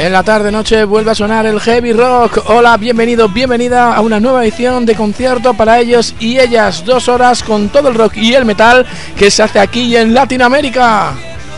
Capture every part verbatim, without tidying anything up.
En la tarde-noche vuelve a sonar el heavy rock. Hola, bienvenido, bienvenida a una nueva edición de concierto para ellos y ellas. Dos horas con todo el rock y el metal que se hace aquí en Latinoamérica.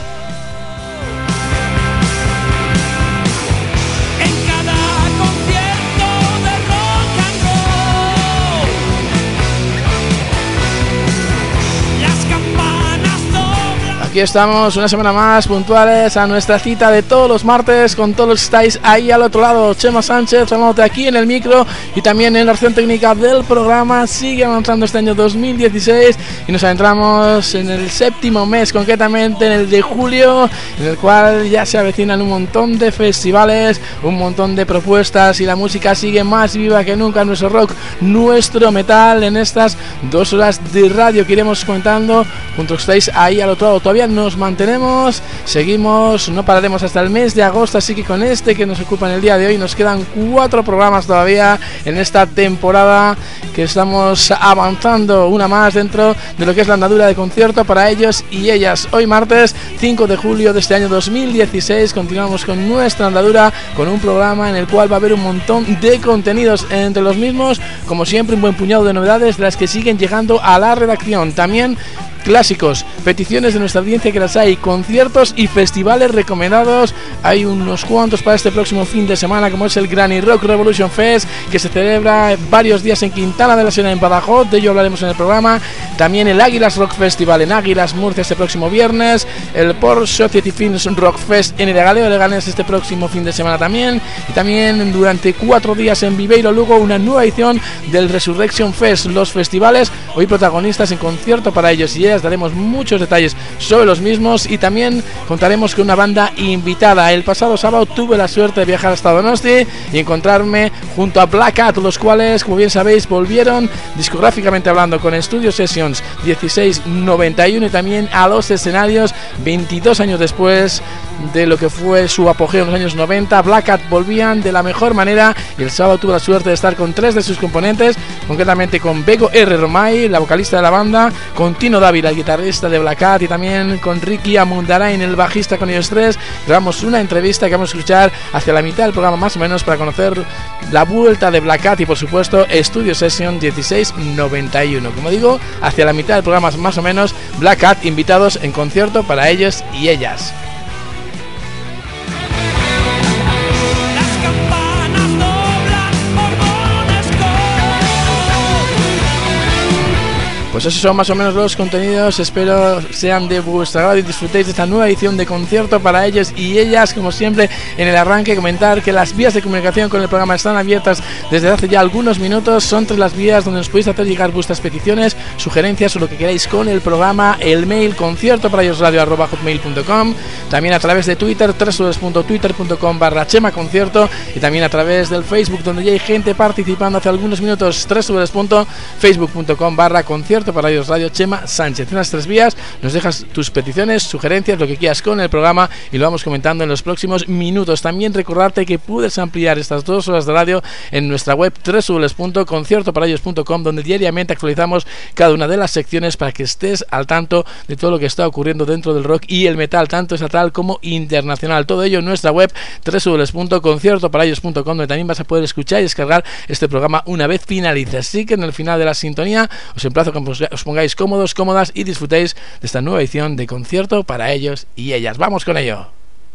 Aquí estamos una semana más puntuales a nuestra cita de todos los martes con todos los que estáis ahí al otro lado. Chema Sánchez, hablándote aquí en el micro y también en la acción técnica del programa. Sigue avanzando este año dos mil dieciséis y nos adentramos en el séptimo mes, concretamente en el de julio, en el cual ya se avecinan un montón de festivales, un montón de propuestas y la música sigue más viva que nunca. Nuestro rock, nuestro metal en estas dos horas de radio que iremos comentando junto a que estáis ahí al otro lado. Todavía nos mantenemos, seguimos, no pararemos hasta el mes de agosto, así que con este que nos ocupa en el día de hoy nos quedan cuatro programas todavía en esta temporada que estamos avanzando, una más dentro de lo que es la andadura de concierto para ellos y ellas. Hoy martes cinco de julio de este año dos mil dieciséis continuamos con nuestra andadura con un programa en el cual va a haber un montón de contenidos, entre los mismos como siempre un buen puñado de novedades de las que siguen llegando a la redacción, también clásicos, peticiones de nuestra audiencia que las hay, conciertos y festivales recomendados. Hay unos cuantos para este próximo fin de semana, como es el Granny Rock Revolution Fest, que se celebra varios días en Quintana de la Sierra, en Badajoz. De ello hablaremos en el programa. También el Águilas Rock Festival en Águilas, Murcia, este próximo viernes. El Port Society Films Rock Fest en Eregaleo, Leganés, este próximo fin de semana también. Y también durante cuatro días en Viveiro, Lugo, una nueva edición del Resurrection Fest. Los festivales, hoy protagonistas en concierto para ellos y ellas. Daremos muchos detalles sobre los mismos y también contaremos con una banda invitada. El pasado sábado tuve la suerte de viajar hasta Donosti y encontrarme junto a Black Cat, los cuales, como bien sabéis, volvieron discográficamente hablando con Studio Sessions dieciséis noventa y uno y también a los escenarios veintidós años después de lo que fue su apogeo en los años noventa. Black Cat volvían de la mejor manera y el sábado tuve la suerte de estar con tres de sus componentes, concretamente con Bego R. Romay, la vocalista de la banda, con Tino Dávila, el guitarrista de Black Cat, y también con Ricky Amundarain, el bajista, con ellos tres. Grabamos una entrevista que vamos a escuchar hacia la mitad del programa más o menos para conocer la vuelta de Black Cat y por supuesto Studio Session dieciséis noventa y uno. Como digo, hacia la mitad del programa más o menos, Black Cat invitados en concierto para ellos y ellas. Pues esos son más o menos los contenidos, espero sean de vuestra agrado y disfrutéis de esta nueva edición de concierto para ellos y ellas. Como siempre, en el arranque comentar que las vías de comunicación con el programa están abiertas desde hace ya algunos minutos. Son tres las vías donde nos podéis hacer llegar vuestras peticiones, sugerencias o lo que queráis con el programa. El mail concierto para ellos radio arroba hotmail punto com, también a través de Twitter, w punto twitter punto com barra chema concierto, y también a través del Facebook, donde ya hay gente participando hace algunos minutos, w punto facebook punto com barra concierto para ellos radio Chema Sánchez. En las tres vías nos dejas tus peticiones, sugerencias, lo que quieras con el programa y lo vamos comentando en los próximos minutos. También recordarte que puedes ampliar estas dos horas de radio en nuestra web w punto concierto para ellos punto com, donde diariamente actualizamos cada una de las secciones para que estés al tanto de todo lo que está ocurriendo dentro del rock y el metal, tanto estatal como internacional. Todo ello en nuestra web w punto concierto para ellos punto com, donde también vas a poder escuchar y descargar este programa una vez finalice. Así que en el final de la sintonía os emplazo a os pongáis cómodos, cómodas y disfrutéis de esta nueva edición de concierto para ellos y ellas. ¡Vamos con ello!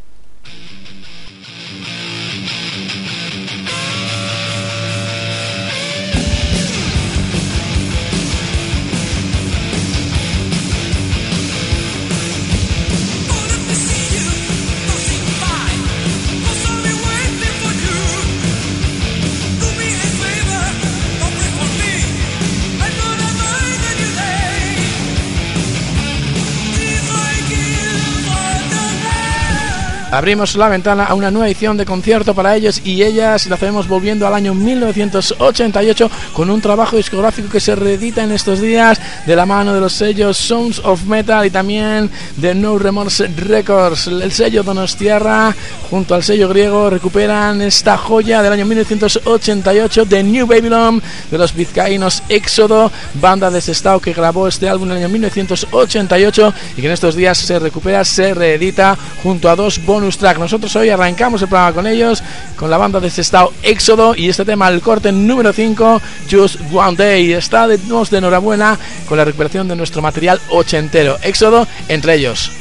Abrimos la ventana a una nueva edición de concierto para ellos y ellas. La hacemos volviendo al año mil novecientos ochenta y ocho con un trabajo discográfico que se reedita en estos días de la mano de los sellos Sounds of Metal y también de No Remorse Records. El sello Donostiarra junto al sello griego recuperan esta joya del año mil novecientos ochenta y ocho de New Babylon, de los vizcaínos Éxodo, banda de Sestao que grabó este álbum en el año mil novecientos ochenta y ocho y que en estos días se recupera, se reedita junto a dos bonos bonus track. Nosotros hoy arrancamos el programa con ellos, con la banda de Sestao Éxodo, y este tema, el corte número cinco, Just One Day. Está de, nos de enhorabuena con la recuperación de nuestro material ochentero. Éxodo entre ellos.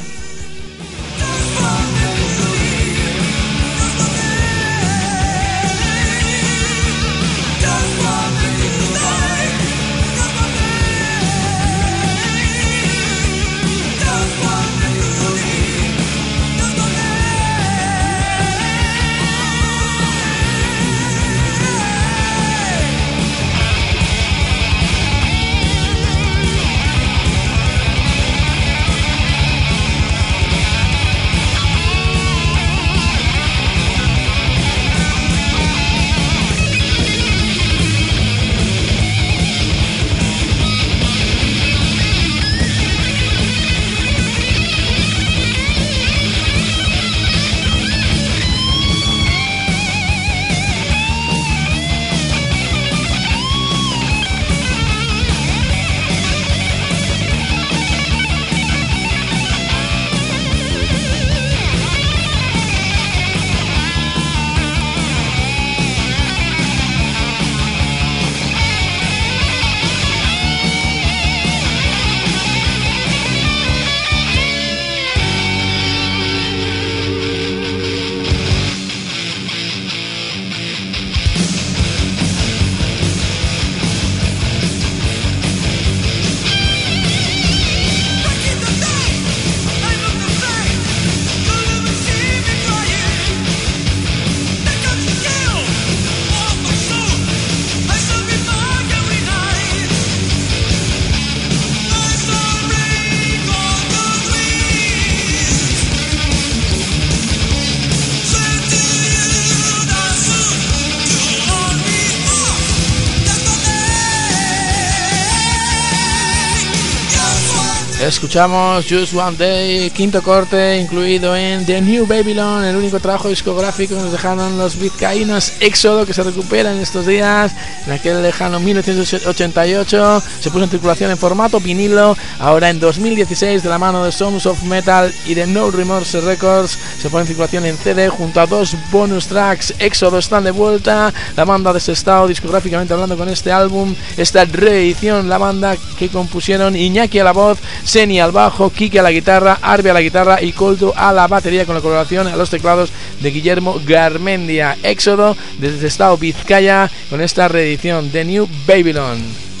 Escuchamos Just One Day, quinto corte incluido en The New Babylon, el único trabajo discográfico que nos dejaron los vizcaínos Éxodo, que se recupera en estos días. En aquel lejano mil novecientos ochenta y ocho se puso en circulación en formato vinilo. Ahora en dos mil dieciséis, de la mano de Sons of Metal y de No Remorse Records, se pone en circulación en C D junto a dos bonus tracks. Éxodo están de vuelta, la banda de Sestao discográficamente hablando con este álbum, esta reedición, la banda que compusieron Iñaki a la voz, Seni al bajo, Kike a la guitarra, Arbe a la guitarra y Coldo a la batería, con la colaboración a los teclados de Guillermo Garmendia. Éxodo desde Sestao, Vizcaya, con esta reedición de New Babylon.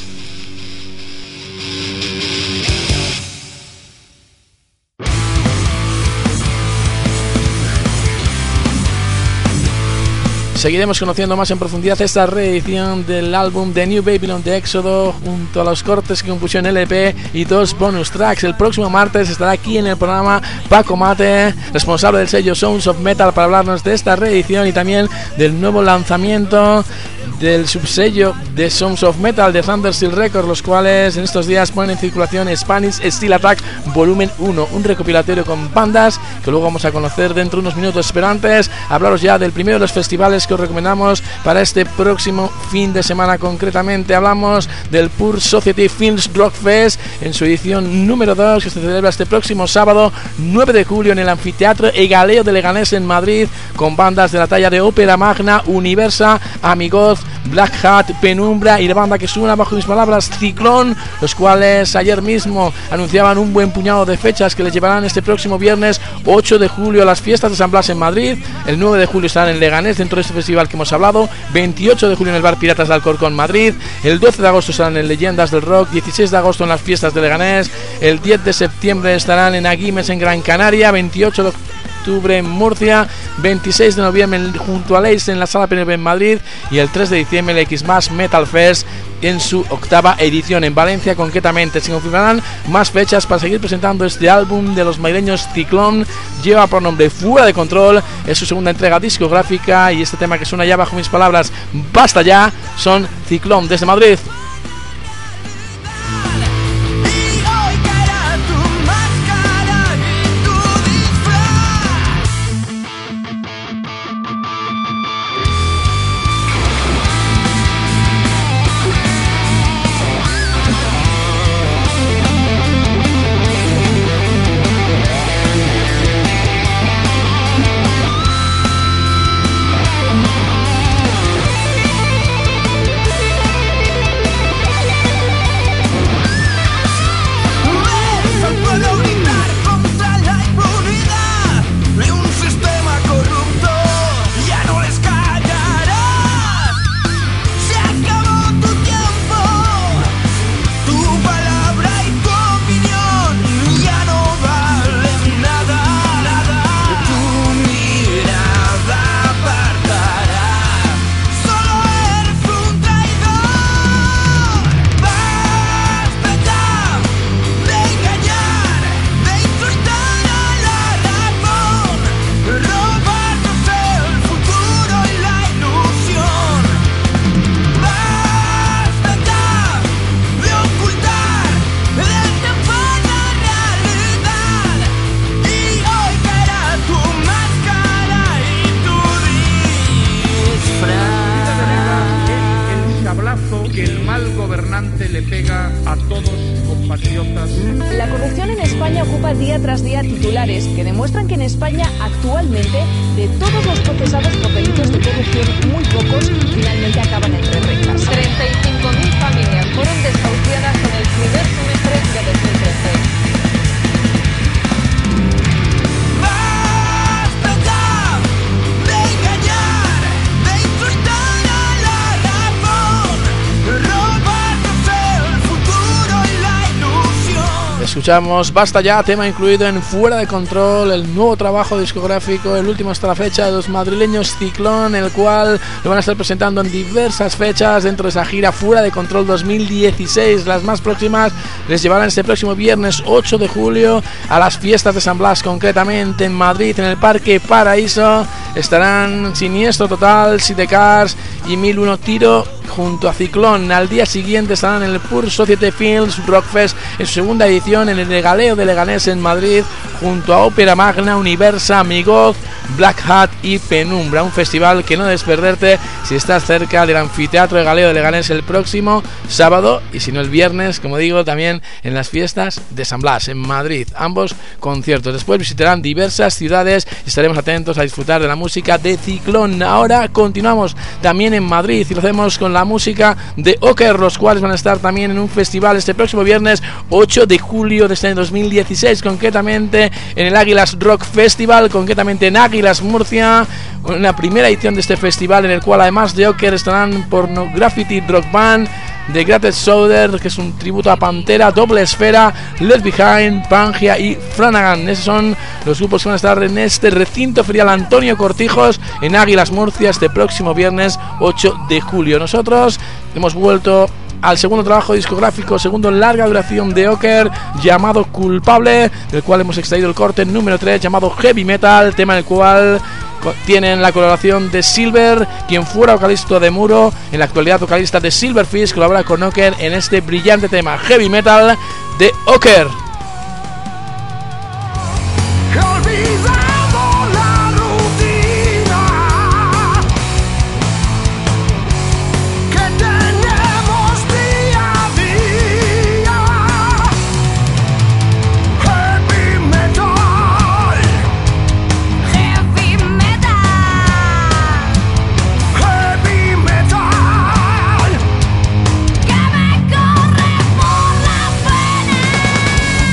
Seguiremos conociendo más en profundidad esta reedición del álbum The New Babylon de Éxodo, junto a los cortes que compusieron L P y dos bonus tracks. El próximo martes estará aquí en el programa Paco Mate, responsable del sello Sounds of Metal, para hablarnos de esta reedición y también del nuevo lanzamiento del subsello de Sounds of Metal de Thundersteel Records, los cuales en estos días ponen en circulación Spanish Steel Attack Volumen uno, un recopilatorio con bandas que luego vamos a conocer dentro de unos minutos. Pero antes, hablaros ya del primero de los festivales que os recomendamos para este próximo fin de semana. Concretamente hablamos del Pure Society Films Rock Fest en su edición número dos, que se celebra este próximo sábado nueve de julio en el Anfiteatro Egaleo de Leganés en Madrid, con bandas de la talla de Ópera Magna, Universa, Amigoth, Black Hat, Penumbra y la banda que suena bajo mis palabras, Ciclón, los cuales ayer mismo anunciaban un buen puñado de fechas que les llevarán este próximo viernes ocho de julio a las fiestas de San Blas en Madrid. El nueve de julio estarán en Leganés dentro de este festival que hemos hablado, veintiocho de julio en el Bar Piratas de Alcorcón, Madrid, el doce de agosto estarán en Leyendas del Rock, dieciséis de agosto en las fiestas de Leganés, el diez de septiembre estarán en Agüimes en Gran Canaria, veintiocho de octubre en Murcia, veintiséis de noviembre junto a Leis en la Sala P N B en Madrid y el tres de diciembre el X más Metal Fest en su octava edición en Valencia. Concretamente se confirmarán más fechas para seguir presentando este álbum de los madrileños Ciclón. Lleva por nombre Fuera de Control, es su segunda entrega discográfica y este tema que suena ya bajo mis palabras, Basta Ya, son Ciclón desde Madrid. le pega a todos compatriotas. La corrupción en España ocupa día tras día titulares que demuestran que en España actualmente, de todos los procesados por delitos de corrupción, muy pocos finalmente acaban entre rejas. treinta y cinco mil familias fueron desahuciadas en el primer semestre de dos mil trece. Escuchamos Basta Ya, tema incluido en Fuera de Control, el nuevo trabajo discográfico, el último hasta la fecha de los madrileños Ciclón, el cual lo van a estar presentando en diversas fechas dentro de esa gira Fuera de Control dos mil dieciséis. Las más próximas les llevarán este próximo viernes ocho de julio a las fiestas de San Blas, concretamente en Madrid, en el Parque Paraíso. Estarán Siniestro Total, Sidecars y mil uno Tiro junto a Ciclón. Al día siguiente estarán en el Pure Society Films Rockfest en su segunda edición en el Regaleo de Leganés en Madrid, junto a Ópera Magna, Universa, Migoz, Black Hat y Penumbra. Un festival que no debes perderte si estás cerca del Anfiteatro de Galeo de Leganés el próximo sábado, y si no el viernes, como digo, también en las fiestas de San Blas en Madrid. Ambos conciertos. Después visitarán diversas ciudades y estaremos atentos a disfrutar de la música de Ciclón. Ahora continuamos también en Madrid y lo hacemos con la música de Oker, los cuales van a estar también en un festival este próximo viernes ocho de julio de este año dos mil dieciséis, concretamente en el Águilas Rock Festival, concretamente en Águilas Murcia, en la primera edición de este festival, en el cual además de Oker estarán Pornography Rock Band, The Greatest Souther, que es un tributo a Pantera, Doble Esfera, Left Behind, Pangia y Flanagan. Esos son los grupos que van a estar en este recinto ferial Antonio Cortijos en Águilas Murcia este próximo viernes ocho de julio. Nosotros hemos vuelto al segundo trabajo discográfico, segundo larga duración de Oker, llamado Culpable, del cual hemos extraído el corte número tres, llamado Heavy Metal, tema en el cual tienen la colaboración de Silver, quien fuera vocalista de Muro, en la actualidad vocalista de Silverfish, colabora con Oker en este brillante tema Heavy Metal de Oker. Que me corre por las venas.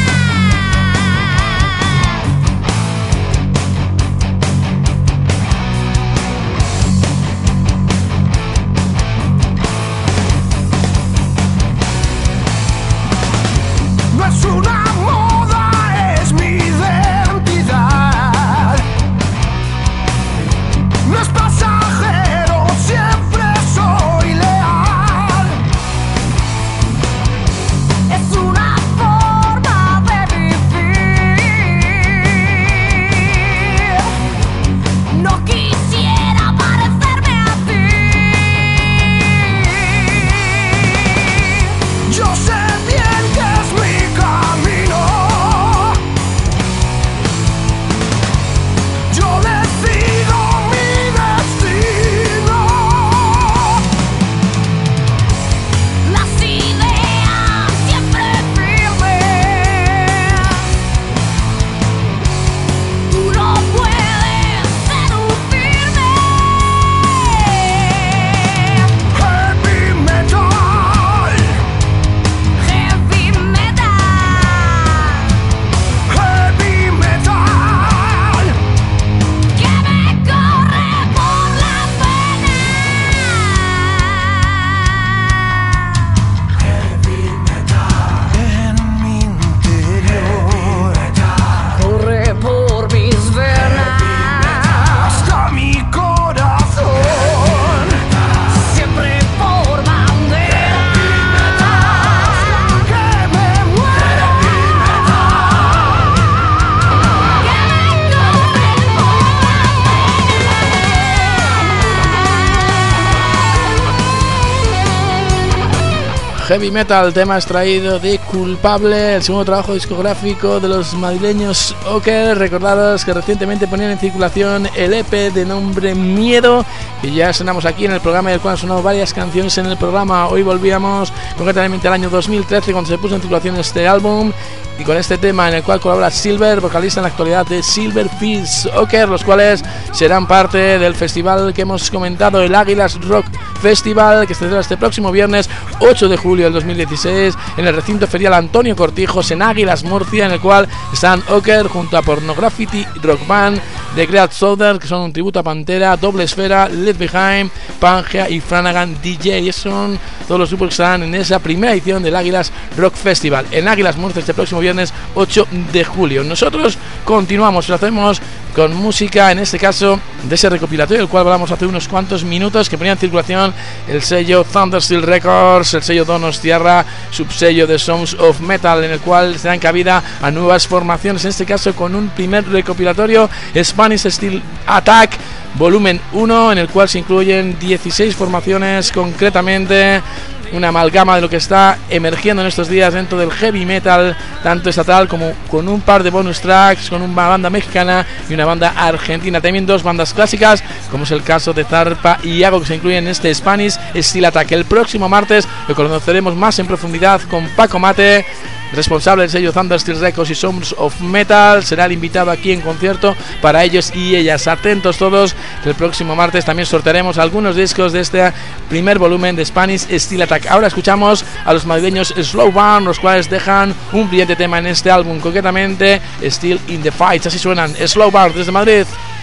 Heavy Metal, tema extraído de Culpable, el segundo trabajo discográfico de los madrileños Oker. Recordaros que recientemente ponían en circulación el E P de nombre Miedo, que ya sonamos aquí en el programa, del cual han sonado varias canciones en el programa. Hoy volvíamos concretamente al año dos mil trece, cuando se puso en circulación este álbum, y con este tema en el cual colabora Silver, vocalista en la actualidad de Silverfish Oker, los cuales serán parte del festival que hemos comentado, el Águilas Rock Festival, que se celebra este próximo viernes ocho de julio del dos mil dieciséis en el recinto ferial Antonio Cortijos en Águilas, Murcia, en el cual están Oker junto a Pornography Rock Band, The Great Southern, que son un tributo a Pantera, Doble Esfera, Left Behind, Pangea y Flanagan D J. Y son todos los grupos que estarán en esa primera edición del Águilas Rock Festival en Águilas, Murcia, este próximo viernes ocho de julio. Nosotros continuamos, lo hacemos con música, en este caso de ese recopilatorio del cual hablamos hace unos cuantos minutos, que ponía en circulación el sello Thundersteel Records, el sello Donostiarra, subsello de Sounds of Metal, en el cual se dan cabida a nuevas formaciones, en este caso con un primer recopilatorio, Spanish Steel Attack volumen uno, en el cual se incluyen dieciséis formaciones, concretamente una amalgama de lo que está emergiendo en estos días dentro del heavy metal, tanto estatal como con un par de bonus tracks, con una banda mexicana y una banda argentina, también dos bandas clásicas, como es el caso de Zarpa y Iago, que se incluyen en este Spanish Steel Attack. El próximo martes lo conoceremos más en profundidad con Paco Mate, responsable del sello Thundersteel Records y Sounds of Metal. Será el invitado aquí en concierto para ellos y ellas. Atentos todos, que el próximo martes también sortearemos algunos discos de este primer volumen de Spanish Steel Attack. Ahora escuchamos a los madrileños Slow Burn, los cuales dejan un brillante tema en este álbum, concretamente Still in the Fights. Así suenan Slow Burn desde Madrid.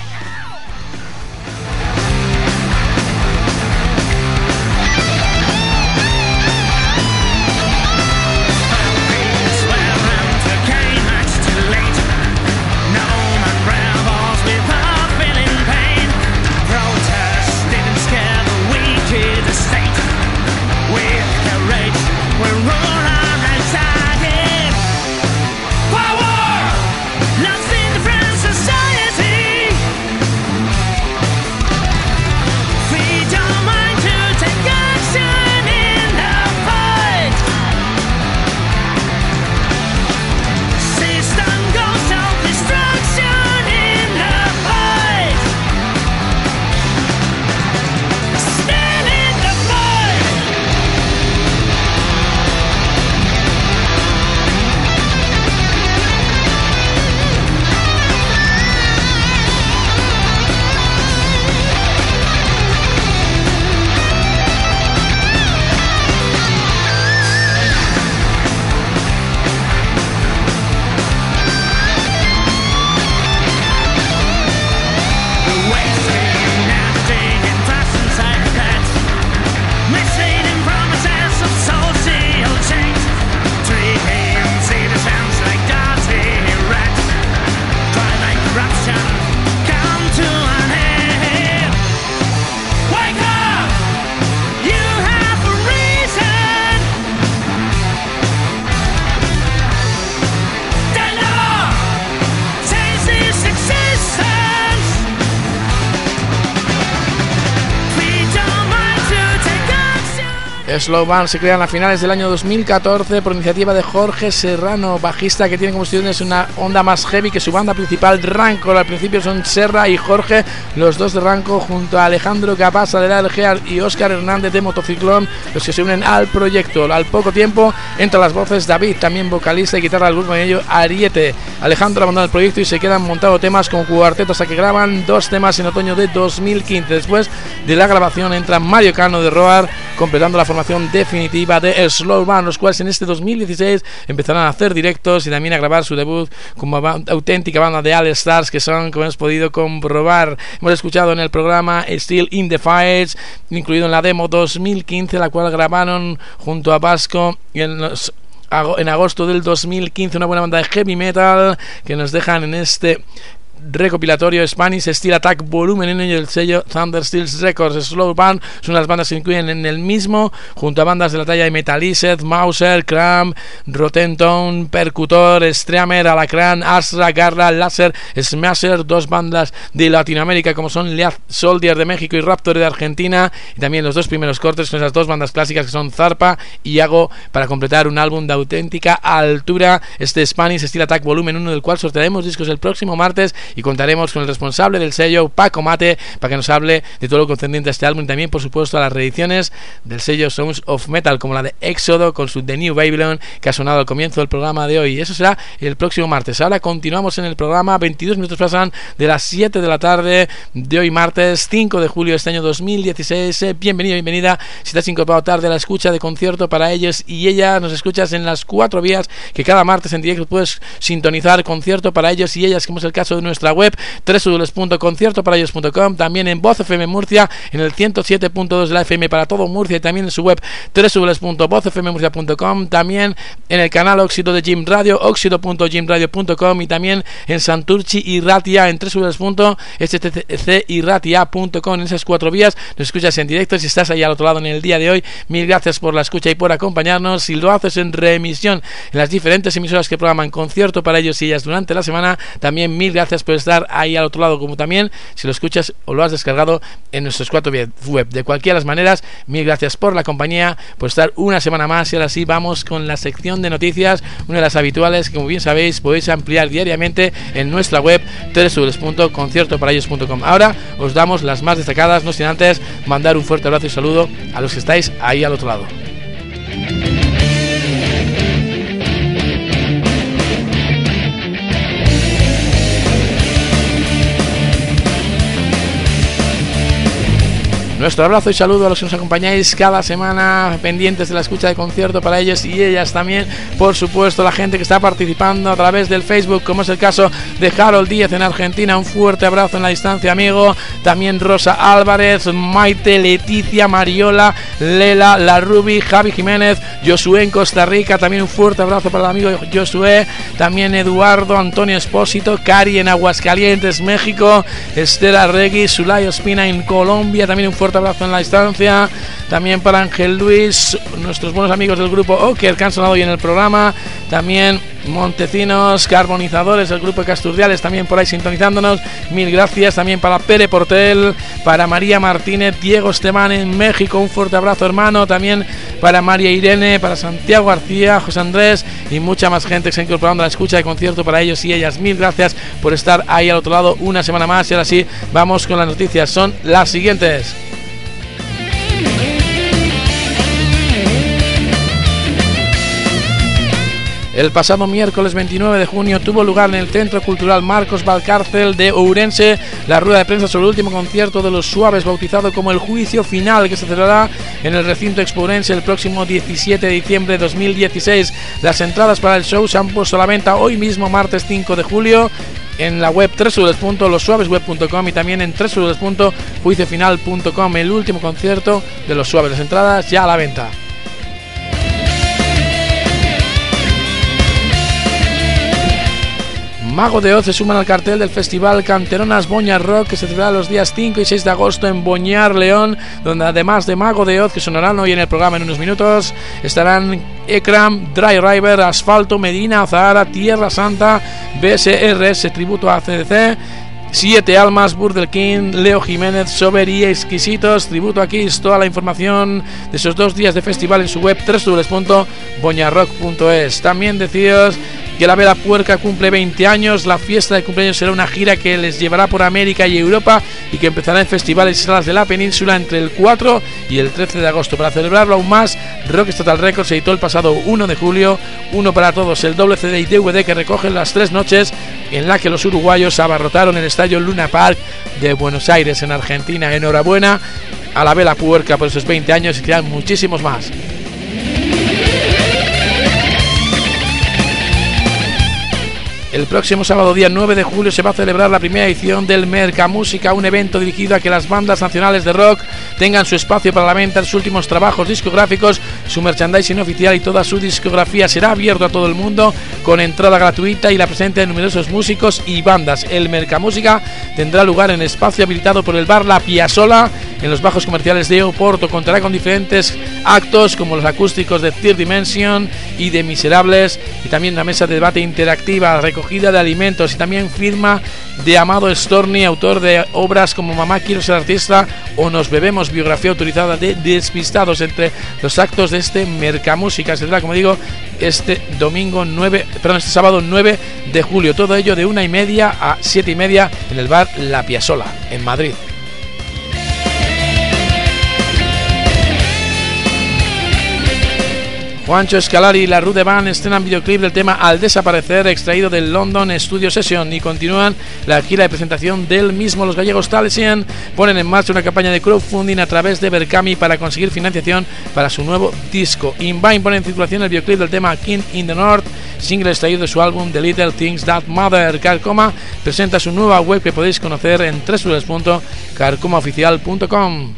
Slow Burn se crean a finales del año dos mil catorce por iniciativa de Jorge Serrano, bajista, que tiene como estudiantes una onda más heavy que su banda principal Rancor. Al principio son Serra y Jorge, los dos de Rancor, junto a Alejandro Capaz, Adelal Gear y Óscar Hernández de Motociclón, los que se unen al proyecto. Al poco tiempo entran las voces David, también vocalista y guitarra del grupo, y ello Ariete. Alejandro abandona el proyecto y se quedan montados temas con cuarteto, hasta que graban dos temas en otoño de dos mil quince. Después de la grabación entra Mario Cano de Roar, completando la formación definitiva de Slow Burn, los cuales en este dos mil dieciséis empezarán a hacer directos y también a grabar su debut como ba- auténtica banda de All Stars, que son, como hemos podido comprobar. Hemos escuchado en el programa Still in the Fights, incluido en la demo dos mil quince, la cual grabaron junto a Vasco en los en agosto del dos mil quince, una buena banda de heavy metal que nos dejan en este recopilatorio Spanish Steel Attack Volumen uno y el sello Thunder Steels Records. Slow Band son las bandas que se incluyen en el mismo, junto a bandas de la talla de Metalized, Mauser, Cramp, Rotten Tone, Percutor, Streamer, Alacrán, Astra, Garra, Láser, Smasher, dos bandas de Latinoamérica como son Lead Soldier de México y Raptor de Argentina, y también los dos primeros cortes con esas dos bandas clásicas que son Zarpa y Yago, para completar un álbum de auténtica altura, este Spanish Steel Attack Volumen uno, del cual sortearemos discos el próximo martes y contaremos con el responsable del sello, Paco Mate, para que nos hable de todo lo concerniente a este álbum y también, por supuesto, a las reediciones del sello Sounds of Metal, como la de Éxodo con su The New Babylon, que ha sonado al comienzo del programa de hoy. Eso será el próximo martes. Ahora continuamos en el programa. veintidós minutos pasan de las siete de la tarde de hoy martes cinco de julio de este año dos mil dieciséis. Bienvenido, bienvenida si te has incorporado tarde a la escucha de Concierto para ellos y ella. Nos escuchas en las cuatro vías que cada martes en directo puedes sintonizar Concierto para ellos y ellas, como es el caso de nuestra web doble u doble u doble u punto concierto para ellos punto com, también en Voz F M Murcia en el ciento siete punto dos de la F M para todo Murcia, y también en su web doble u doble u doble u punto voz f m murcia punto com, también en el canal Óxido de Jim Radio, óxido punto jim radio punto com, y también en Santurchi y Ratia en doble u doble u doble u punto s t c y ratia punto com. En esas cuatro vías nos escuchas en directo. Si estás ahí al otro lado en el día de hoy, mil gracias por la escucha y por acompañarnos. Si lo haces en reemisión en las diferentes emisoras que programan Concierto para ellos y ellas durante la semana, también mil gracias por estar ahí al otro lado, como también si lo escuchas o lo has descargado en nuestros cuatro vías web. De cualquiera de las maneras, mil gracias por la compañía, por estar una semana más. Y ahora sí vamos con la sección de noticias, una de las habituales que, como bien sabéis, podéis ampliar diariamente en nuestra web doble u doble u doble u punto concierto para ellos punto com. Ahora os damos las más destacadas, no sin antes mandar un fuerte abrazo y saludo a los que estáis ahí al otro lado. Nuestro abrazo y saludo a los que nos acompañáis cada semana, pendientes de la escucha de Concierto para ellos y ellas también, por supuesto, la gente que está participando a través del Facebook, como es el caso de Harold Díaz en Argentina. Un fuerte abrazo en la distancia, amigo. También Rosa Álvarez, Maite, Leticia, Mariola, Lela, La Ruby, Javi Jiménez, Josué en Costa Rica. También un fuerte abrazo para el amigo Josué. También Eduardo, Antonio Espósito, Cari en Aguascalientes, México, Estela Regui, Zulay Ospina en Colombia. También un fuerte abrazo en la distancia. También para Ángel Luis, nuestros buenos amigos del grupo Oker que han sonado hoy en el programa. También Montecinos, Carbonizadores, el grupo de Casturdiales, también por ahí sintonizándonos. Mil gracias. También para Pere Portel, para María Martínez, Diego Esteban en México. Un fuerte abrazo, hermano. También para María Irene, para Santiago García, José Andrés y mucha más gente que se ha incorporado a la escucha de Concierto para ellos y ellas. Mil gracias por estar ahí al otro lado una semana más. Y ahora sí, vamos con las noticias. Son las siguientes. El pasado miércoles veintinueve de junio tuvo lugar en el Centro Cultural Marcos Valcárcel de Ourense la rueda de prensa sobre el último concierto de Los Suaves, bautizado como El Juicio Final, que se celebrará en el recinto Expo Ourense el próximo diecisiete de diciembre de dos mil dieciséis. Las entradas para el show se han puesto a la venta hoy mismo, martes cinco de julio, en la web doble u doble u doble u punto los suaves web punto com y también en doble u doble u doble u punto juicio final punto com. El último concierto de Los Suaves, las entradas ya a la venta. Mago de Oz se suman al cartel del festival Canteronas Boñar Rock, que se celebrará los días cinco y seis de agosto en Boñar, León, donde además de Mago de Oz, que sonarán hoy en el programa en unos minutos, estarán Ekram, Dry River, Asfalto, Medina, Zahara, Tierra Santa, B S R S, Tributo a C D C, Siete Almas, Burdel King, Leo Jiménez, Sober y Exquisitos, Tributo a Kiss. Toda la información de esos dos días de festival en su web doble u doble u doble u punto boñarrock punto es. También deciros que la Vela Puerca cumple veinte años. La fiesta de cumpleaños será una gira que les llevará por América y Europa y que empezará en festivales y salas de la península entre el cuatro y el trece de agosto. Para celebrarlo aún más, Rock Total Records editó el pasado uno de julio Uno para Todos, el doble C D y D V D que recogen las tres noches en la que los uruguayos abarrotaron el estadio Luna Park de Buenos Aires, en Argentina. Enhorabuena a la Vela Puerca por esos veinte años y que quedan muchísimos más. El próximo sábado, día nueve de julio, se va a celebrar la primera edición del Mercamúsica, un evento dirigido a que las bandas nacionales de rock tengan su espacio para la venta de sus últimos trabajos discográficos, su merchandising oficial y toda su discografía. Será abierto a todo el mundo con entrada gratuita y la presencia de numerosos músicos y bandas. El Mercamúsica tendrá lugar en espacio habilitado por el bar La Piazzola en los bajos comerciales de Oporto. Contará con diferentes actos como los acústicos de Third Dimension y de Miserables, y también una mesa de debate interactiva, recogida de alimentos y también firma de Amado Storni, autor de obras como Mamá quiero ser artista o Nos bebemos, biografía autorizada de Despistados. Entre los actos de este Mercamúsica se tendrá, como digo, este domingo nueve, perdón, este sábado nueve de julio, todo ello de una y media a siete y media en el bar La Piazzola en Madrid. Juancho Escalari y la Rude Band estrenan videoclip del tema Al Desaparecer, extraído del London Studio Session, y continúan la gira de presentación del mismo. Los gallegos Talesian ponen en marcha una campaña de crowdfunding a través de Berkami para conseguir financiación para su nuevo disco. Invine pone en circulación el videoclip del tema King in the North, single extraído de su álbum The Little Things That Matter. Carcoma presenta su nueva web que podéis conocer en doble u doble u doble u punto carcoma oficial punto com.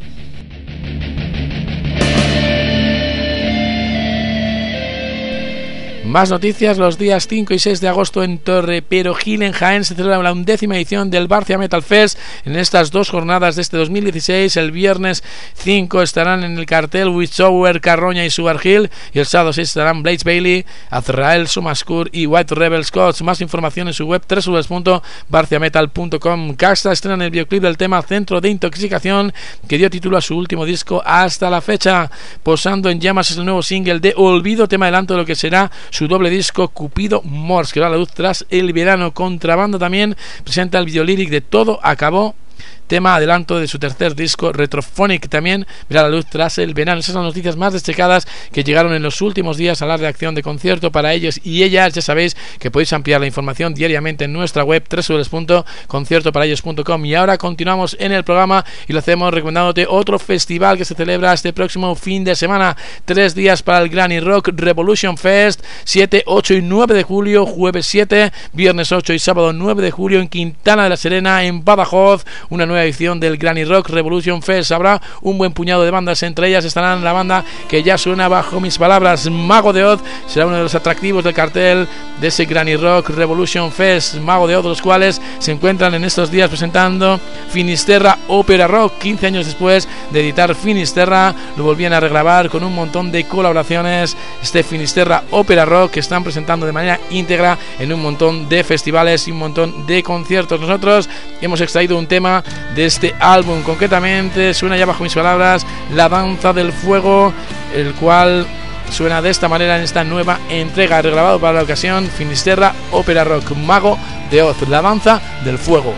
Más noticias. Los días cinco y seis de agosto en Torre Perogil, en Jaén, se celebra la undécima edición del Barcia Metal Fest. En estas dos jornadas de este dos mil dieciséis, el viernes cinco estarán en el cartel Witchower, Carroña y Sugar Hill, y el sábado seis estarán Blaze Bailey, Azrael, Sumaskur y White Rebel Scots. Más información en su web doble u doble u doble u punto barcia metal punto com. Casta estrena el videoclip del tema Centro de Intoxicación, que dio título a su último disco hasta la fecha. Posando en llamas es el nuevo single de Olvido, tema adelanto de lo que será su doble disco Cupido Mors, que va a la luz tras el verano. Contrabando también presenta el videolíric de Todo Acabó, tema adelanto de su tercer disco Retrophonic, también verá la luz tras el verano. Esas son las noticias más destacadas que llegaron en los últimos días a la redacción de Concierto para ellos y ellas. Ya sabéis que podéis ampliar la información diariamente en nuestra web doble u doble u doble u punto concierto para ellos punto com. Y ahora continuamos en el programa y lo hacemos recomendándote otro festival que se celebra este próximo fin de semana. Tres días para el Granny Rock Revolution Fest, siete, ocho y nueve de julio, jueves siete, viernes ocho y sábado nueve de julio en Quintana de la Serena, en Badajoz. Una nueva edición del Granny Rock Revolution Fest. Habrá un buen puñado de bandas, entre ellas estarán la banda que ya suena bajo mis palabras, Mago de Oz. Será uno de los atractivos del cartel de ese Granny Rock Revolution Fest. Mago de Oz, los cuales se encuentran en estos días presentando Finisterra Opera Rock. quince años después de editar Finisterra, lo volvían a regrabar con un montón de colaboraciones. Este Finisterra Opera Rock que están presentando de manera íntegra en un montón de festivales y un montón de conciertos. Nosotros hemos extraído un tema de este álbum, concretamente suena ya bajo mis palabras La Danza del Fuego, el cual suena de esta manera en esta nueva entrega, regrabado para la ocasión, Finisterra Opera Rock, Mago de Oz, La Danza del Fuego.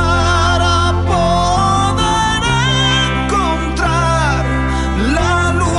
Para poder encontrar la luz.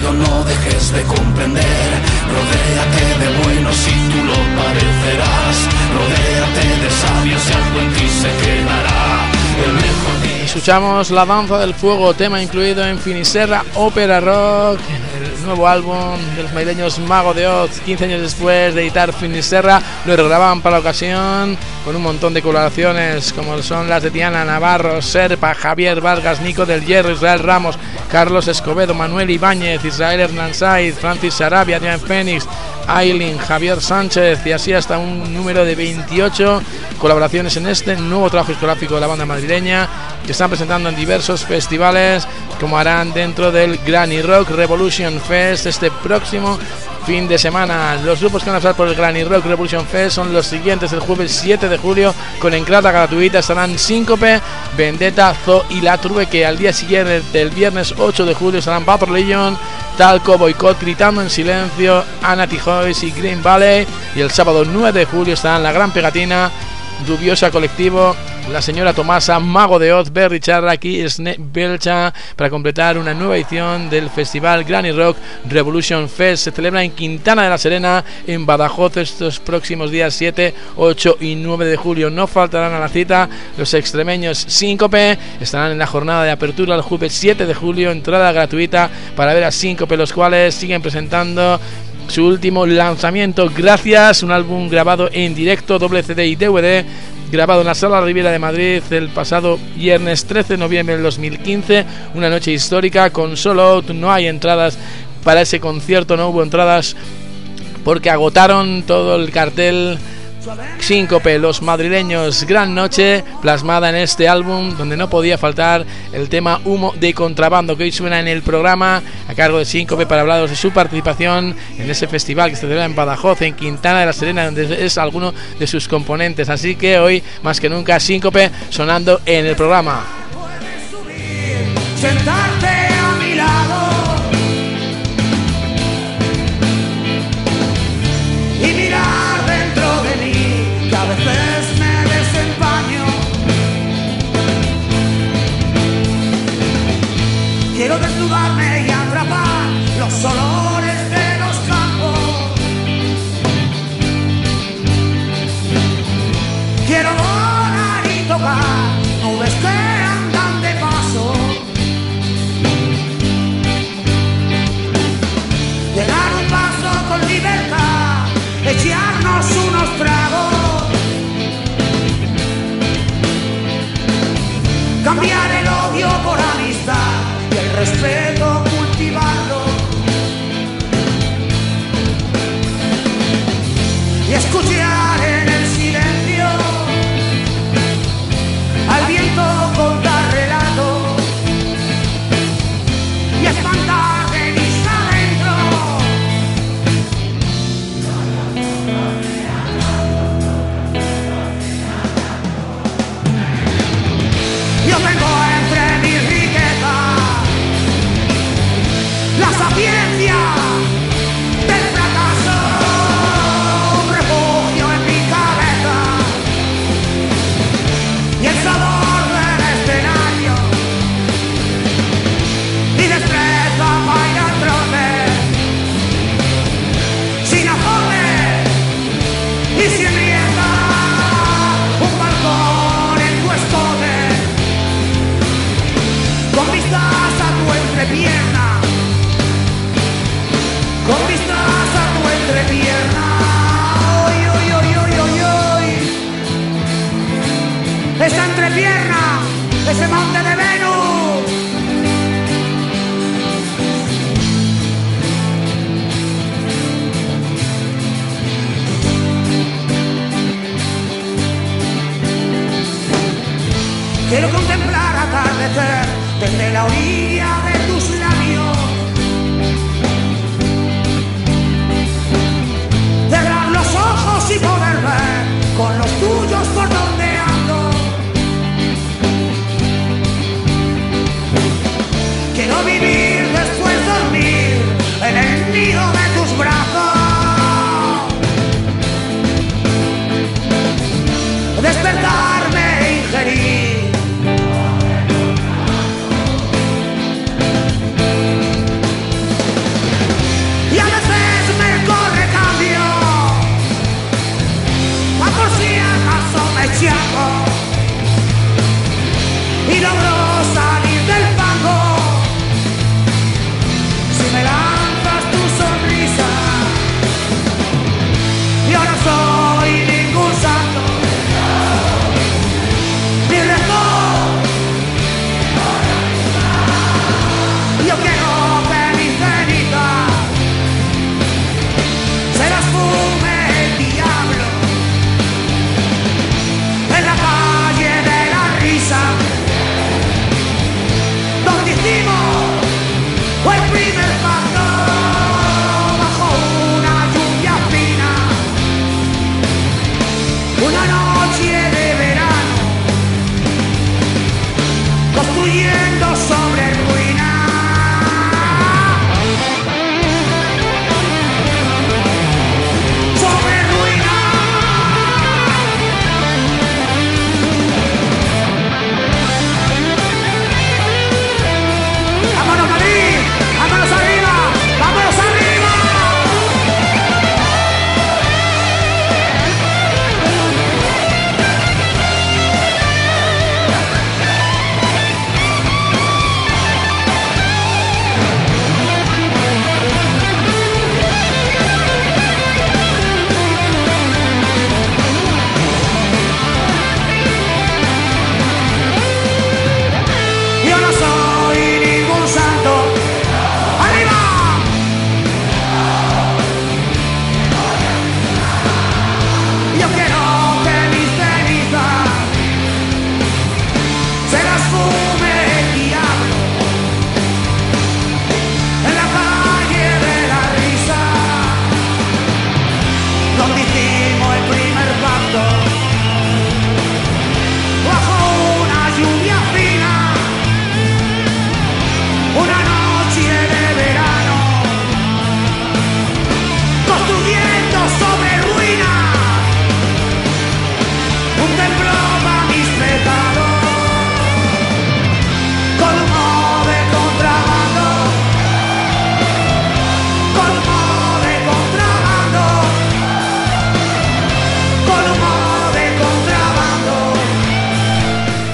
perdido, no dejes de comprender. Rodéate de buenos y tú lo parecerás. Rodéate de sabios y algo en ti se quedará. El mejor día. Escuchamos La Danza del Fuego, tema incluido en Finisterra Ópera Rock, el nuevo álbum de los madrileños Mago de Oz. quince años después de editar Finisterra, lo regrababan para la ocasión con un montón de colaboraciones como son las de Tiana Navarro, Serpa, Javier Vargas, Nico del Hierro, Israel Ramos, Carlos Escobedo, Manuel Ibáñez, Israel Hernán Saiz, Francis Sarabia, Adrián Fénix, Aileen, Javier Sánchez, y así hasta un número de veintiocho colaboraciones en este nuevo trabajo discográfico de la banda madrileña, que están presentando en diversos festivales, como harán dentro del Granny Rock Revolution Fest este próximo fin de semana. Los grupos que van a pasar por el Granny Rock Revolution Fest son los siguientes: el jueves siete de julio con entrada gratuita estarán Síncope, Vendetta, Zoo y La Trube, que al día siguiente, el viernes ocho de julio, estarán Bad Religion, Talco, Boicot, Gritando en Silencio, Anatijois y Green Valley, y el sábado nueve de julio estarán La Gran Pegatina, Dubiosa Colectivo, La Señora Tomasa, Mago de Oz, Berry Charrack y Sne Belcha, para completar una nueva edición del festival Granny Rock Revolution Fest. Se celebra en Quintana de la Serena, en Badajoz, estos próximos días siete, ocho y nueve de julio. No faltarán a la cita los extremeños Síncope, estarán en la jornada de apertura el jueves siete de julio, entrada gratuita para ver a Síncope, los cuales siguen presentando su último lanzamiento, Gracias, un álbum grabado en directo, doble C D y D V D, grabado en la Sala Riviera de Madrid el pasado viernes trece de noviembre del dos mil quince, una noche histórica con Sold Out. No hay entradas para ese concierto, no hubo entradas porque agotaron todo el cartel. Síncope, los madrileños, gran noche plasmada en este álbum, donde no podía faltar el tema Humo de Contrabando, que hoy suena en el programa a cargo de Síncope, para hablaros de su participación en ese festival que se celebra en Badajoz, en Quintana de la Serena, donde es alguno de sus componentes. Así que hoy más que nunca Síncope sonando en el programa. Puedes subir, sentarte a mi lado y mirar dentro de mí, que a veces me desempaño. Quiero desnudarme y atrapar los olores de los campos. Quiero volar y tocar nubes que andan de paso. Llegar un paso con libertad, echarnos unos tragos, cambiar el odio por amistad y el respeto cultivarlo, y escuchar en el silencio al viento contar relatos y espantar de mis adentro. Yo tengo entre mis riquezas la sapiencia del fracaso, un refugio en mi cabeza y el sabor del escenario, y destreza para ir al trote sin azote y sin rienda, un balcón en tu escote con vistas a tu entrepierna, con vistas a tu entrepierna. Oy, oy, oy, oy, oy, oy. Esa entrepierna, ese monte de Venus. Quiero contemplar atardecer desde la orilla de tus labios, cerrar los ojos y poder ver con los tuyos por donde ando. Quiero vivir, después dormir en el nido de tus brazos, despertarme e ingerir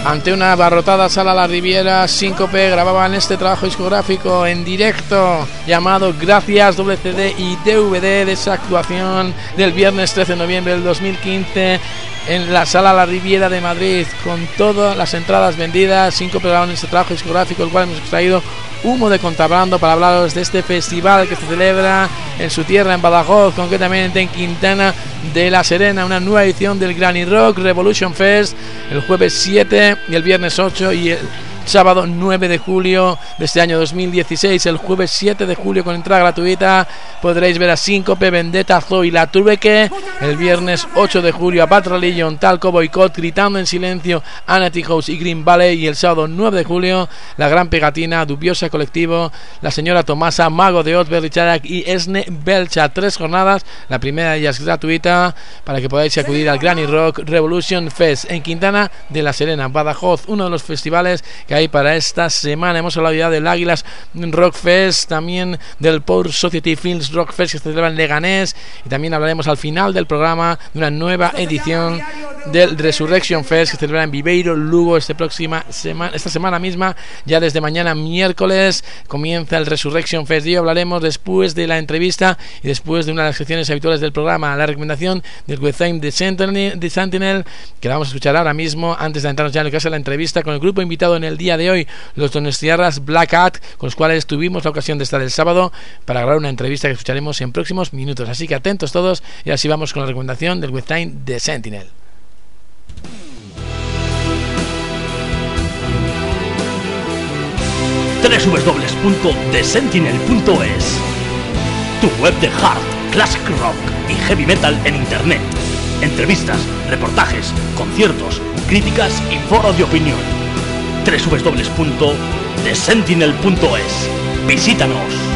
ante una abarrotada sala La Riviera, Síncope grababan este trabajo discográfico en directo llamado Gracias, doble C D y D V D de esa actuación del viernes trece de noviembre del dos mil quince en la sala La Riviera de Madrid, con todas las entradas vendidas. Síncope grababan este trabajo discográfico, el cual hemos extraído Humo de Contrabando para hablaros de este festival que se celebra en su tierra, en Badajoz, concretamente en Quintana de la Serena, una nueva edición del Granny Rock Revolution Fest el jueves siete y el viernes ocho y el sábado nueve de julio de este año dos mil dieciséis. El jueves siete de julio, con entrada gratuita, podréis ver a Síncope, Vendetta, Zoe, La Trubeque. El viernes ocho de julio a Bad Religion, Talco, Boycott, Gritando en Silencio, Anarchy House y Green Valley. Y el sábado nueve de julio, La Gran Pegatina, Dubiosa Colectivo, La Señora Tomasa, Mago de Oz, Berricharak y Esne Belcha. Tres jornadas, la primera de ellas gratuita, para que podáis acudir al Granny Rock Revolution Fest en Quintana de la Serena, Badajoz, uno de los festivales que hay para esta semana. Hemos hablado ya del Águilas Rock Fest, también del Power Society Films Rock Fest que se celebra en Leganés, y también hablaremos al final del programa de una nueva edición del Resurrection Fest que se celebra en Viveiro, Lugo, este próxima semana, esta semana misma. Ya desde mañana miércoles comienza el Resurrection Fest y hablaremos después de la entrevista y después de una de las secciones habituales del programa, la recomendación del Webtime de Sentinel, de Sentinel, que la vamos a escuchar ahora mismo, antes de entrarnos ya en lo que es la entrevista con el grupo invitado en el día de hoy, los Donostiarras Black Hat, con los cuales tuvimos la ocasión de estar el sábado para grabar una entrevista que escucharemos en próximos minutos. Así que atentos todos, y así vamos con la recomendación del Webtime de Sentinel. doble u doble u doble u punto the sentinel punto es, tu web de hard, classic rock y heavy metal en internet. Entrevistas, reportajes, conciertos, críticas y foros de opinión. doble u doble u doble u punto the sentinel punto es. Visítanos.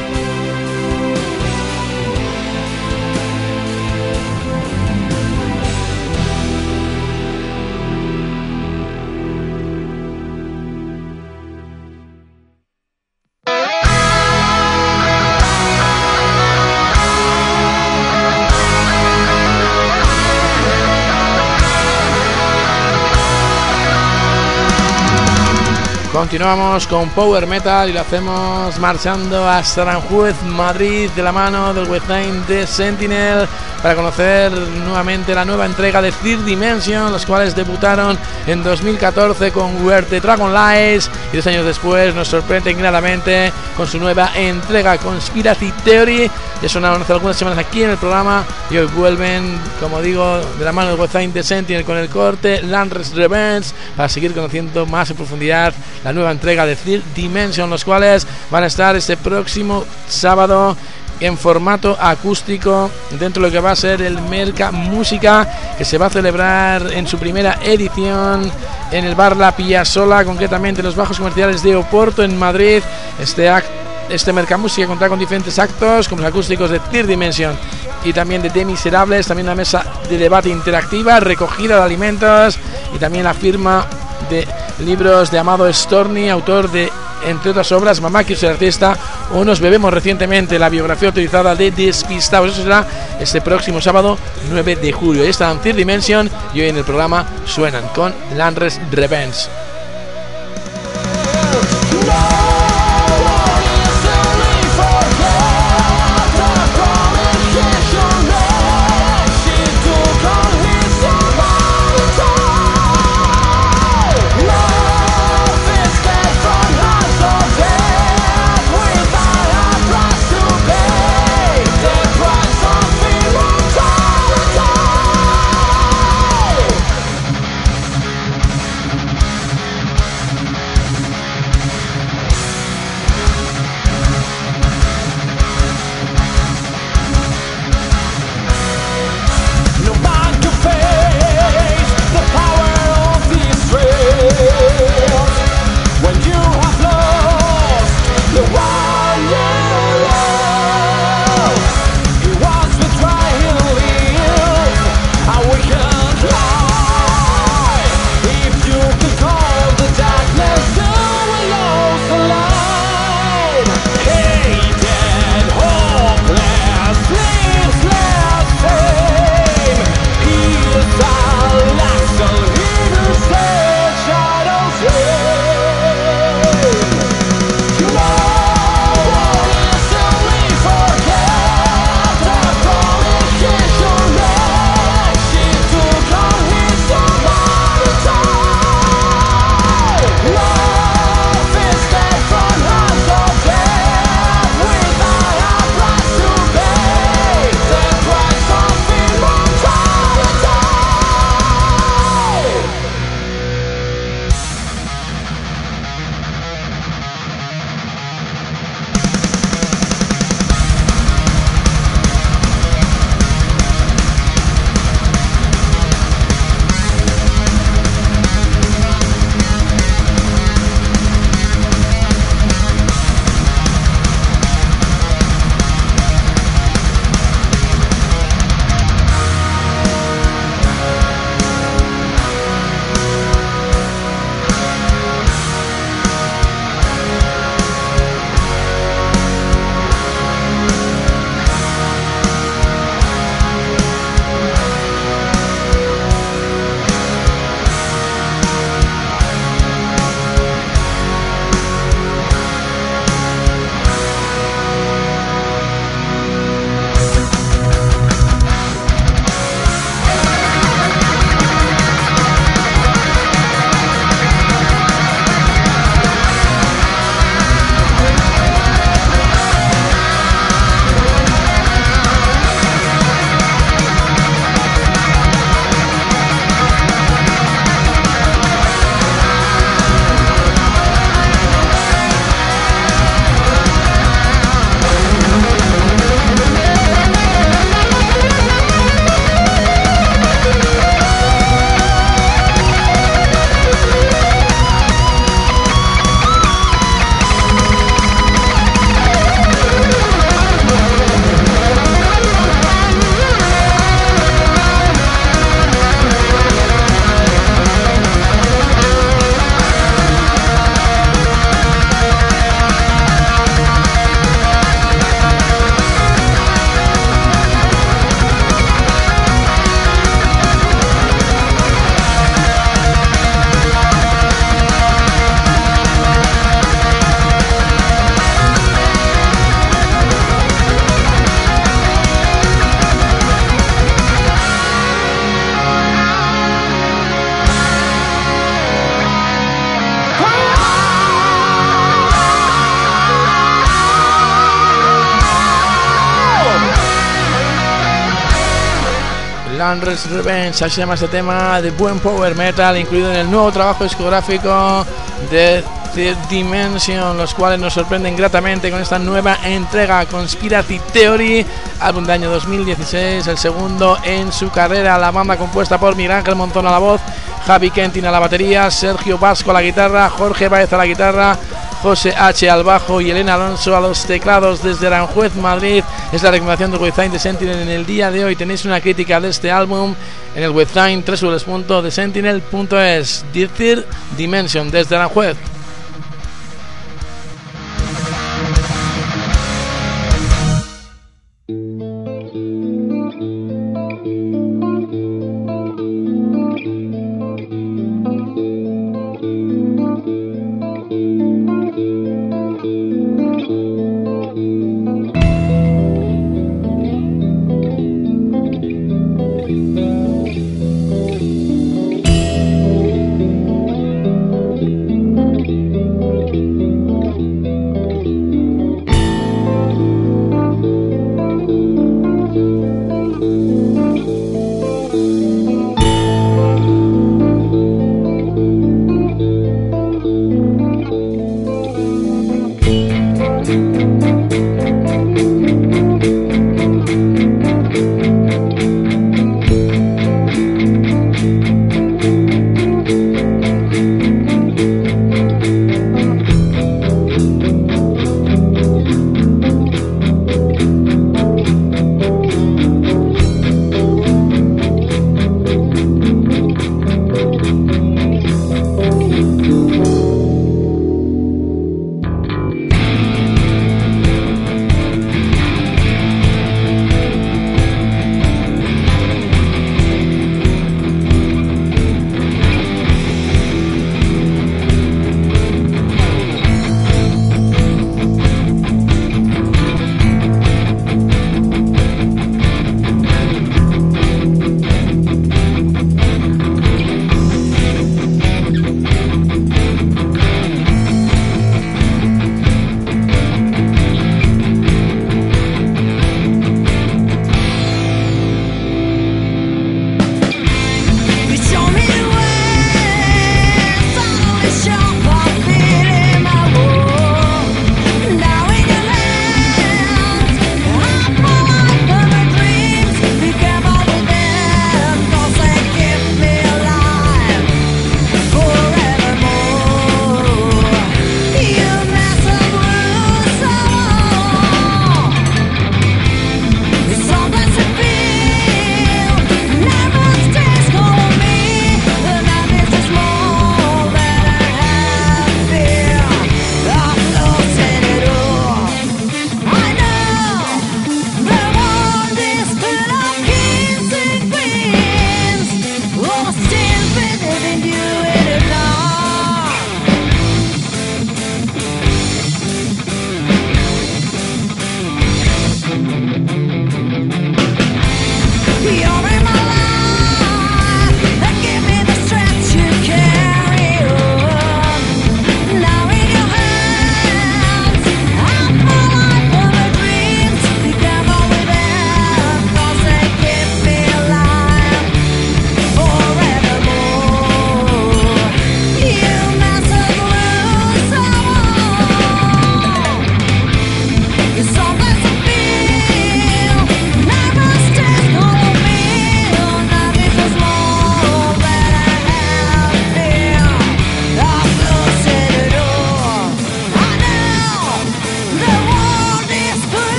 Continuamos con Power Metal y lo hacemos marchando hasta Aranjuez, Madrid, de la mano del Webtime de Sentinel, para conocer nuevamente la nueva entrega de Third Dimension, los cuales debutaron en dos mil catorce con Where the Dragon Lies, y dos años después nos sorprenden gratamente con su nueva entrega Conspiracy Theory. Ya sonaron hace algunas semanas aquí en el programa y hoy vuelven, como digo, de la mano del Webtime de Sentinel con el corte Landres Revenge, para seguir conociendo más en profundidad la nueva entrega de Third Dimension, los cuales van a estar este próximo sábado en formato acústico dentro de lo que va a ser el Merca Música, que se va a celebrar en su primera edición en el bar La Piazzola, concretamente en los bajos comerciales de Oporto, en Madrid. Este acto Este Mercamúsica contará con diferentes actos, como los acústicos de Third Dimension y también de The Miserables, también una mesa de debate interactiva, recogida de alimentos y también la firma de libros de Amado Storni, autor de, entre otras obras, Mamá quiero ser artista, o Nos bebemos recientemente, la biografía autorizada de Despistados. Eso será este próximo sábado nueve de julio. Ahí están Third Dimension y hoy en el programa suenan con Landres Revenge. Thunder's Revenge, así se llama este tema de buen power metal, incluido en el nuevo trabajo discográfico de Third Dimension, los cuales nos sorprenden gratamente con esta nueva entrega, Conspiracy Theory, álbum de año dos mil dieciséis, el segundo en su carrera. La banda compuesta por Miguel Ángel Montón a la voz, Javi Kentin a la batería, Sergio Vasco a la guitarra, Jorge Baez a la guitarra, José H al bajo y Elena Alonso a los teclados desde Aranjuez, Madrid. Es la recomendación del website de Sentinel en el día de hoy. Tenéis una crítica de este álbum en el website doble u doble u doble u punto the sentinel punto es. Third Dimension desde Aranjuez.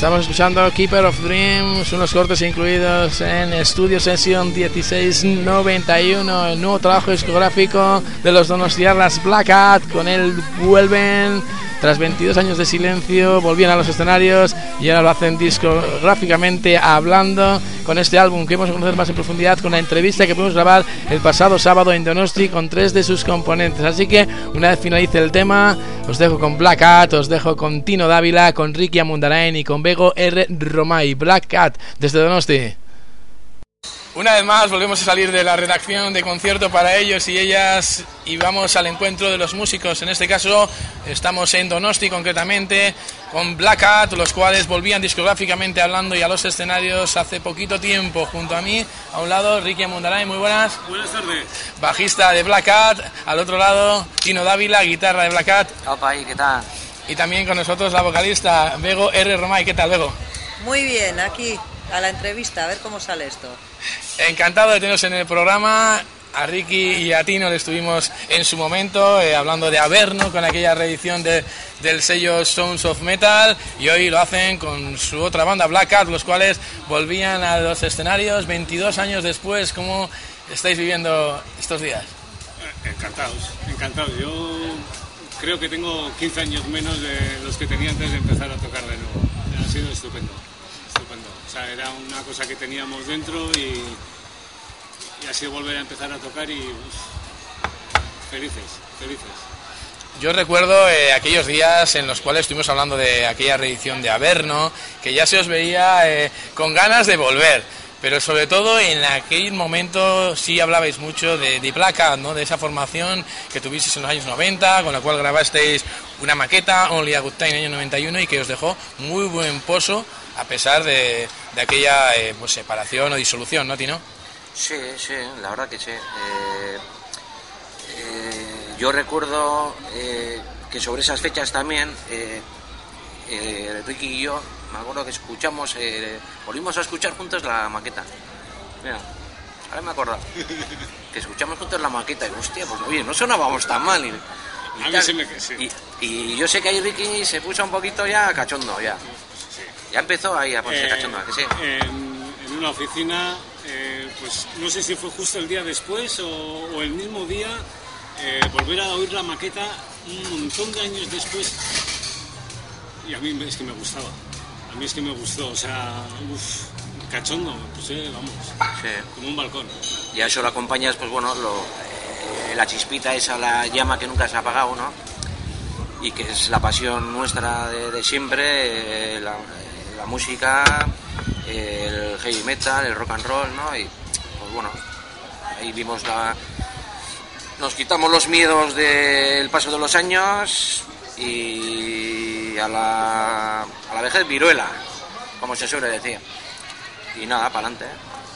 Estamos escuchando Keeper of Dreams, unos cortes incluidos en Studio Session dieciséis noventa y uno, el nuevo trabajo discográfico de los donostiarras Black Cat. Con él vuelven tras veintidós años de silencio, volvían a los escenarios y ahora lo hacen discográficamente hablando, con este álbum que vamos a conocer más en profundidad, con la entrevista que pudimos grabar el pasado sábado en Donosti con tres de sus componentes. Así que una vez finalice el tema, os dejo con Black Cat, os dejo con Tino Dávila, con Ricky Amundarain y con Bego R. Romay. Black Cat desde Donosti. Una vez más volvemos a salir de la redacción de concierto para ellos y ellas y vamos al encuentro de los músicos. En este caso estamos en Donosti concretamente con Black Cat, los cuales volvían discográficamente hablando y a los escenarios hace poquito tiempo. Junto a mí, a un lado, Ricky Amundarain, muy buenas. Buenas tardes. Bajista de Black Cat, al otro lado Tino Dávila, guitarra de Black Cat. Opa, ¿y qué tal? Y también con nosotros la vocalista Bego R. Romay. ¿Qué tal, Bego? Muy bien, aquí a la entrevista, a ver cómo sale esto. Encantado de teneros en el programa. A Ricky y a Tino le estuvimos en su momento eh, hablando de Averno con aquella reedición de, del sello Sounds of Metal, y hoy lo hacen con su otra banda Black Cat, los cuales volvían a los escenarios veintidós años después. ¿Cómo estáis viviendo estos días? Encantados, encantados. Yo creo que tengo quince años menos de los que tenía antes de empezar a tocar de nuevo. Ha sido estupendo, estupendo. O sea, era una cosa que teníamos dentro y, y ha sido volver a empezar a tocar y uf, felices, felices. Yo recuerdo eh, aquellos días en los cuales estuvimos hablando de aquella reedición de Averno, que ya se os veía eh, con ganas de volver. Pero sobre todo en aquel momento sí hablabais mucho de, de Black Cat, ¿no? De esa formación que tuvisteis en los años noventa, con la cual grabasteis una maqueta, Only a Good Time, en el año noventa y uno, y que os dejó muy buen pozo a pesar de, de aquella eh, pues, separación o disolución, ¿no, Tino? Sí, sí, la verdad que sí. Eh, eh, yo recuerdo eh, que sobre esas fechas también, eh, eh, Ricky y yo, me acuerdo que escuchamos, eh, volvimos a escuchar juntos la maqueta. Mira, ahora me acuerdo que escuchamos juntos la maqueta y hostia, pues oye, no sonábamos tan mal. Y, y, a mí se me, sí. y, y yo sé que ahí Ricky se puso un poquito ya cachondo, ya. Sí. Ya empezó ahí a ponerse eh, cachondo, ¿que sí? En, en una oficina, eh, pues no sé si fue justo el día después o, o el mismo día, eh, volver a oír la maqueta un montón de años después, y a mí es que me gustaba. A mí es que me gustó, o sea, uff, cachondo, pues eh, vamos, sí. Como un balcón. Y a eso lo acompañas, pues bueno, lo, eh, la chispita esa, la llama que nunca se ha apagado, ¿no? Y que es la pasión nuestra de, de siempre, eh, la, eh, la música, eh, el heavy metal, el rock and roll, ¿no? Y pues bueno, ahí vimos la... Nos quitamos los miedos del paso de los años y a la, a la vejez viruela, como se suele decir. Y nada, para adelante.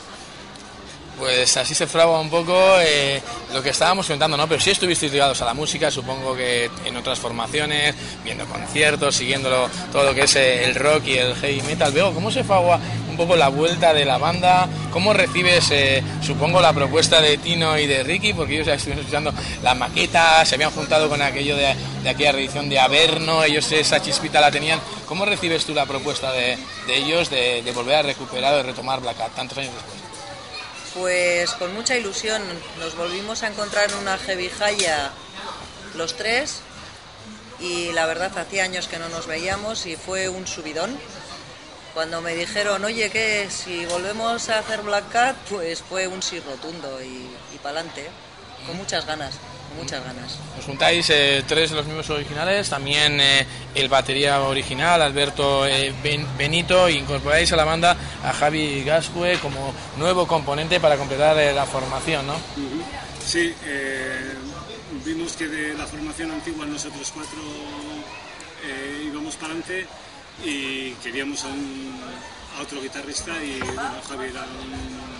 Pues así se fragua un poco eh, lo que estábamos comentando, ¿no? Pero sí estuvisteis ligados a la música, supongo que en otras formaciones, viendo conciertos, siguiéndolo todo lo que es eh, el rock y el heavy metal. Veo cómo se fragua un poco la vuelta de la banda, cómo recibes, eh, supongo, la propuesta de Tino y de Ricky, porque ellos ya estuvieron escuchando la maqueta, se habían juntado con aquello de, de aquella reedición de Averno, ellos esa chispita la tenían. ¿Cómo recibes tú la propuesta de, de ellos de, de volver a recuperar o de retomar Black Cat tantos años después? Pues con mucha ilusión, nos volvimos a encontrar en una heavy jaya los tres y la verdad hacía años que no nos veíamos y fue un subidón. Cuando me dijeron, oye, que si volvemos a hacer Black Cat, pues fue un sí rotundo y, y pa'lante, con muchas ganas. Muchas ganas. Os juntáis eh, tres de los mismos originales, también eh, el batería original, Alberto eh, ben, Benito, e incorporáis a la banda a Javi Gascue como nuevo componente para completar eh, la formación, ¿no? Uh-huh. Sí, eh, vimos que de la formación antigua nosotros cuatro eh, íbamos para adelante y queríamos a, un, a otro guitarrista y bueno, Javi era un...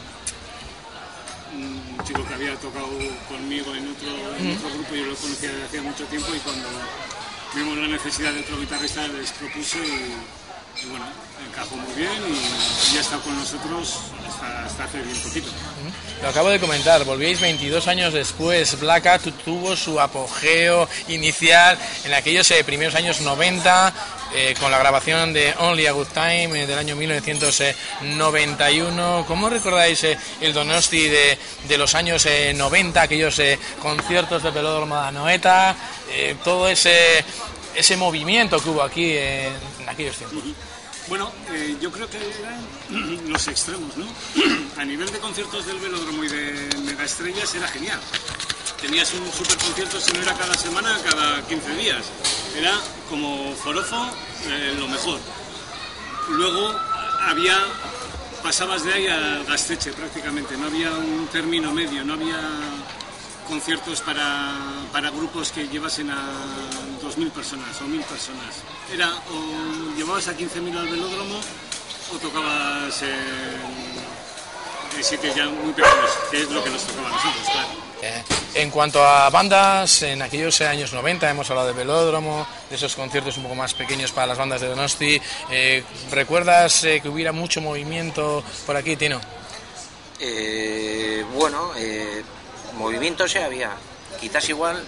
un chico que había tocado conmigo en otro, en otro grupo, yo lo conocía desde hacía mucho tiempo y cuando vimos la necesidad de otro guitarrista les propuse y, y bueno, encajó muy bien y ya está con nosotros hasta, hasta hace bien poquito. Lo acabo de comentar, volvíais veintidós años después, Black Cat tuvo su apogeo inicial en aquellos eh, primeros años noventa, eh, con la grabación de Only a Good Time eh, del año mil novecientos noventa y uno. ¿Cómo recordáis eh, el Donosti de, de los años eh, noventa, aquellos eh, conciertos de Velódromo de Anoeta, eh, todo ese, ese movimiento que hubo aquí eh, en aquellos tiempos? Bueno, eh, yo creo que eran los extremos, ¿no? A nivel de conciertos del Velódromo y de megaestrellas era genial. Tenías un super concierto, si no era cada semana, cada quince días. Era como forofo, eh, lo mejor. Luego había, pasabas de ahí al Gasteche prácticamente, no había un término medio, no había conciertos para, para grupos que llevasen a dos mil personas o mil personas. Era o llevabas a quince mil al Velódromo o tocabas en, en sitios ya muy pequeños, que es lo que nos tocaba a nosotros, claro. Eh, en cuanto a bandas, en aquellos años noventa hemos hablado de Velódromo, de esos conciertos un poco más pequeños para las bandas de Donosti. Eh, ¿Recuerdas eh, que hubiera mucho movimiento por aquí, Tino? Eh, bueno, eh, movimiento sí había. Quizás igual,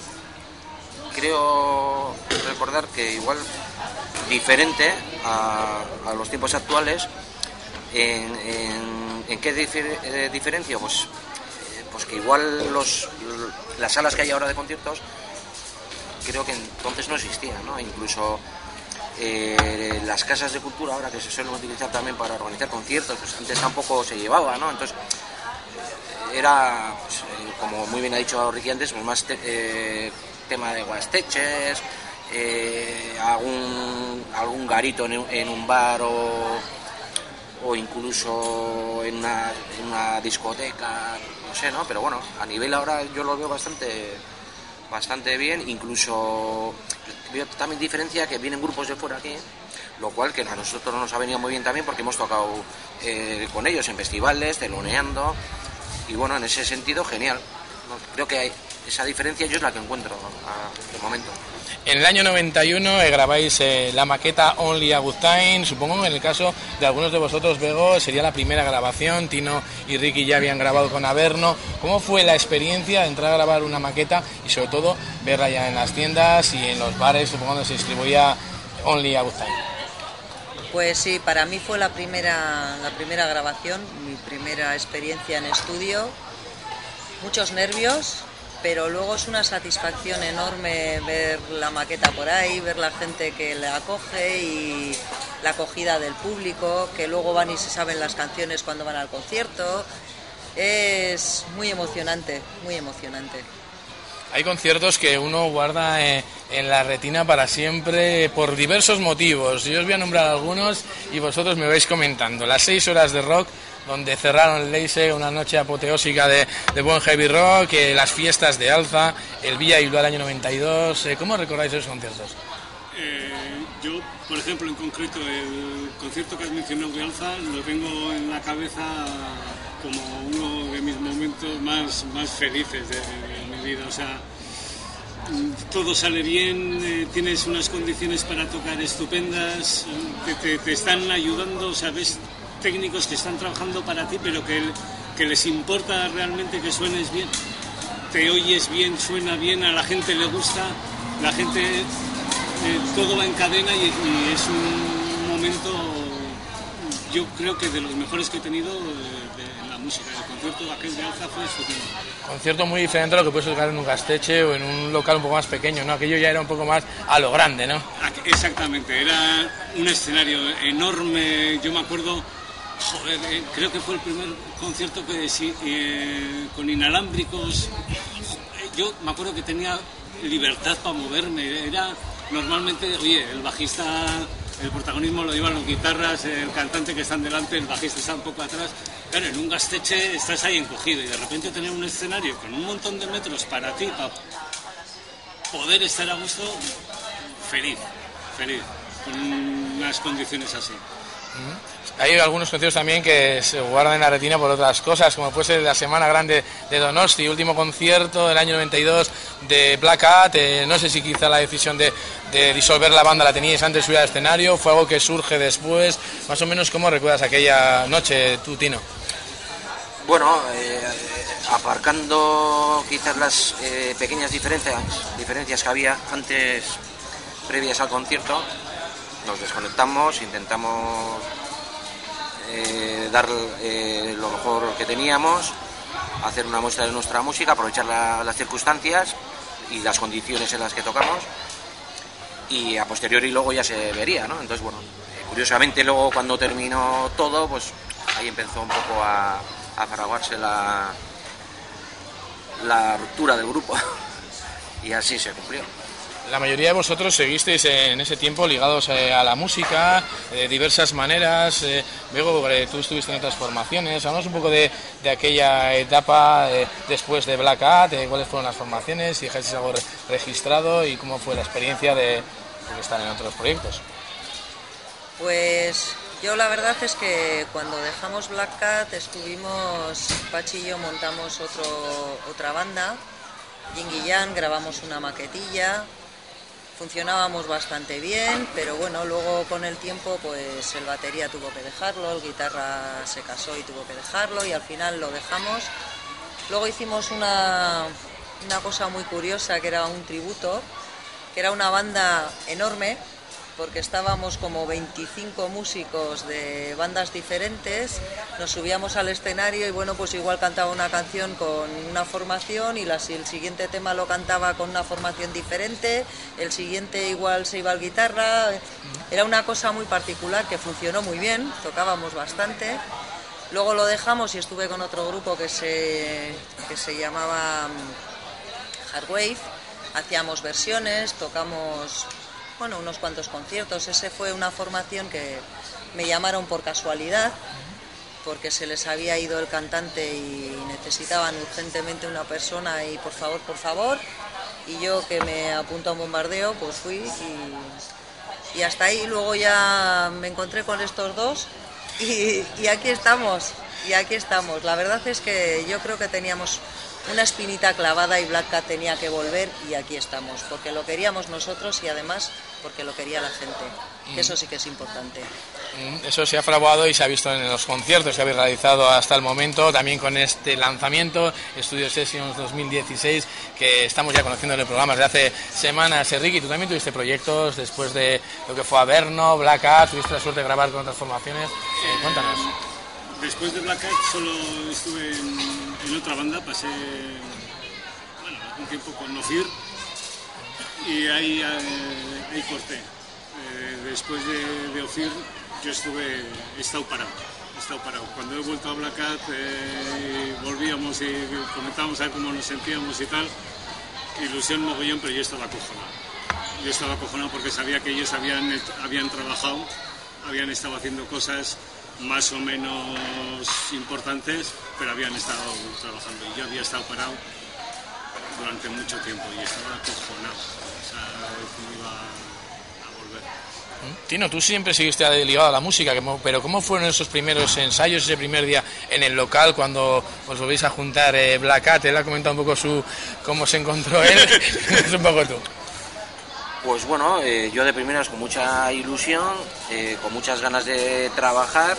creo recordar que igual diferente a, a los tiempos actuales. ¿En, en, en qué difer, eh, diferencia? Pues pues que igual los, las salas que hay ahora de conciertos creo que entonces no existían, ¿no? Incluso eh, las casas de cultura ahora que se suelen utilizar también para organizar conciertos, pues antes tampoco se llevaba, ¿no? Entonces era, pues, eh, como muy bien ha dicho Ricky antes, pues más te, eh, tema de guasteches, eh, algún, algún garito en, en un bar o, o incluso en una, en una discoteca, no sé, ¿no? Pero bueno, a nivel ahora yo lo veo bastante bastante bien, incluso veo también diferencia que vienen grupos de fuera aquí, lo cual que a nosotros nos ha venido muy bien también porque hemos tocado eh, con ellos en festivales, teloneando, y bueno, en ese sentido genial. Creo que hay, esa diferencia yo es la que encuentro a, de momento. En el año noventa y uno eh, grabáis eh, la maqueta Only a Good Time. Supongo que en el caso de algunos de vosotros, Bego, sería la primera grabación. Tino y Ricky ya habían grabado con Averno. ¿Cómo fue la experiencia de entrar a grabar una maqueta y sobre todo verla ya en las tiendas y en los bares, supongo, donde se distribuía Only a Good Time? Pues sí, para mí fue la primera, la primera grabación, mi primera experiencia en estudio. Muchos nervios, pero luego es una satisfacción enorme ver la maqueta por ahí, ver la gente que la acoge y la acogida del público, que luego van y se saben las canciones cuando van al concierto. Es muy emocionante, muy emocionante. Hay conciertos que uno guarda eh, en la retina para siempre por diversos motivos. Yo os voy a nombrar algunos y vosotros me vais comentando. Las seis horas de rock, donde cerraron el Leise, una noche apoteósica de, de buen heavy rock, eh, las fiestas de Alza, el Villa Bilbao del año noventa y dos. Eh, ¿Cómo recordáis esos conciertos? Eh, yo, por ejemplo, en concreto, el concierto que has mencionado de Alza lo tengo en la cabeza como uno de mis momentos más, más felices de, de mi vida. O sea, todo sale bien, eh, tienes unas condiciones para tocar estupendas, te, te, te están ayudando, o sea, ves técnicos que están trabajando para ti, pero que, que les importa realmente que suenes bien. Te oyes bien, suena bien, a la gente le gusta, la gente, eh, todo va en cadena y, y es un momento, yo creo que de los mejores que he tenido de, de la música. El concierto de aquel de Alza fue estupendo. Concierto muy diferente a lo que puedes tocar en un gasteche o en un local un poco más pequeño, ¿no? Aquello ya era un poco más a lo grande, ¿no? Exactamente, era un escenario enorme, yo me acuerdo. Joder, eh, creo que fue el primer concierto que sí, eh, con inalámbricos. Yo me acuerdo que tenía libertad para moverme. Era normalmente, oye, el bajista, el protagonismo lo llevan las guitarras, el cantante que está delante, el bajista está un poco atrás. Claro, en un gasteche estás ahí encogido y de repente tener un escenario con un montón de metros para ti, para poder estar a gusto, feliz, feliz, con unas condiciones así. Hay algunos conciertos también que se guardan en la retina por otras cosas, como puede ser la Semana Grande de Donosti, último concierto del año noventa y dos de Black Cat. Eh, no sé si quizá la decisión de, de disolver la banda la teníais antes de subir al escenario, fue algo que surge después. Más o menos, ¿cómo recuerdas aquella noche tú, Tino? Bueno, eh, aparcando quizás las eh, pequeñas diferencias, diferencias que había antes, previas al concierto, nos desconectamos, intentamos eh, dar eh, lo mejor que teníamos, hacer una muestra de nuestra música, aprovechar la, las circunstancias y las condiciones en las que tocamos, y a posteriori luego ya se vería, ¿no? Entonces, bueno, eh, curiosamente luego cuando terminó todo, pues ahí empezó un poco a, a fraguarse la, la ruptura del grupo y así se cumplió. La mayoría de vosotros seguisteis en ese tiempo ligados eh, a la música de diversas maneras. Eh, luego eh, tú estuviste en otras formaciones. Hablamos un poco de, de aquella etapa eh, después de Black Cat, de cuáles fueron las formaciones, si dejasteis algo re- registrado y cómo fue la experiencia de, de estar en otros proyectos. Pues yo la verdad es que cuando dejamos Black Cat estuvimos, Pachi y yo montamos otro, otra banda, Yin y Yang, grabamos una maquetilla. Funcionábamos bastante bien, pero bueno, luego con el tiempo pues el batería tuvo que dejarlo, el guitarra se casó y tuvo que dejarlo y al final lo dejamos. Luego hicimos una, una cosa muy curiosa que era un tributo, que era una banda enorme, porque estábamos como veinticinco músicos de bandas diferentes, nos subíamos al escenario y bueno, pues igual cantaba una canción con una formación y la, el siguiente tema lo cantaba con una formación diferente, el siguiente igual se iba al guitarra, era una cosa muy particular que funcionó muy bien, tocábamos bastante. Luego lo dejamos y estuve con otro grupo que se, que se llamaba Hardwave, hacíamos versiones, tocamos... bueno, unos cuantos conciertos. Ese fue una formación que me llamaron por casualidad, porque se les había ido el cantante y necesitaban urgentemente una persona y por favor, por favor, y yo que me apunto a un bombardeo, pues fui y, y hasta ahí. Luego ya me encontré con estos dos y, y aquí estamos, y aquí estamos. La verdad es que yo creo que teníamos una espinita clavada y Black Cat tenía que volver y aquí estamos, porque lo queríamos nosotros y además porque lo quería la gente, que eso sí que es importante. Eso se ha fraguado y se ha visto en los conciertos que habéis realizado hasta el momento, también con este lanzamiento, Studio Sessions dos mil dieciséis, que estamos ya conociendo en el programa desde hace semanas. Ricky, tú también tuviste proyectos después de lo que fue Averno, Black Cat, tuviste la suerte de grabar con otras formaciones, eh, cuéntanos. Después de Black Cat solo estuve en, en otra banda, pasé bueno, un tiempo con Nofir y ahí, eh, ahí corté. Eh, después de, de Ofir yo estuve, he estado parado, he estado parado. Cuando he vuelto a Black Cat eh, volvíamos y comentábamos a ver cómo nos sentíamos y tal, ilusión mogollón, pero yo estaba acojonado. Yo estaba acojonado porque sabía que ellos habían, habían trabajado, habían estado haciendo cosas más o menos importantes, pero habían estado trabajando y yo había estado parado durante mucho tiempo y estaba acojonado, o sea, que me iba a volver. Tino, tú siempre seguiste ligado a la música, pero ¿cómo fueron esos primeros ensayos, ese primer día en el local cuando os volvéis a juntar eh, Black Cat? Él ha comentado un poco su cómo se encontró él, es un poco tú. Pues bueno, eh, yo de primeras con mucha ilusión, eh, con muchas ganas de trabajar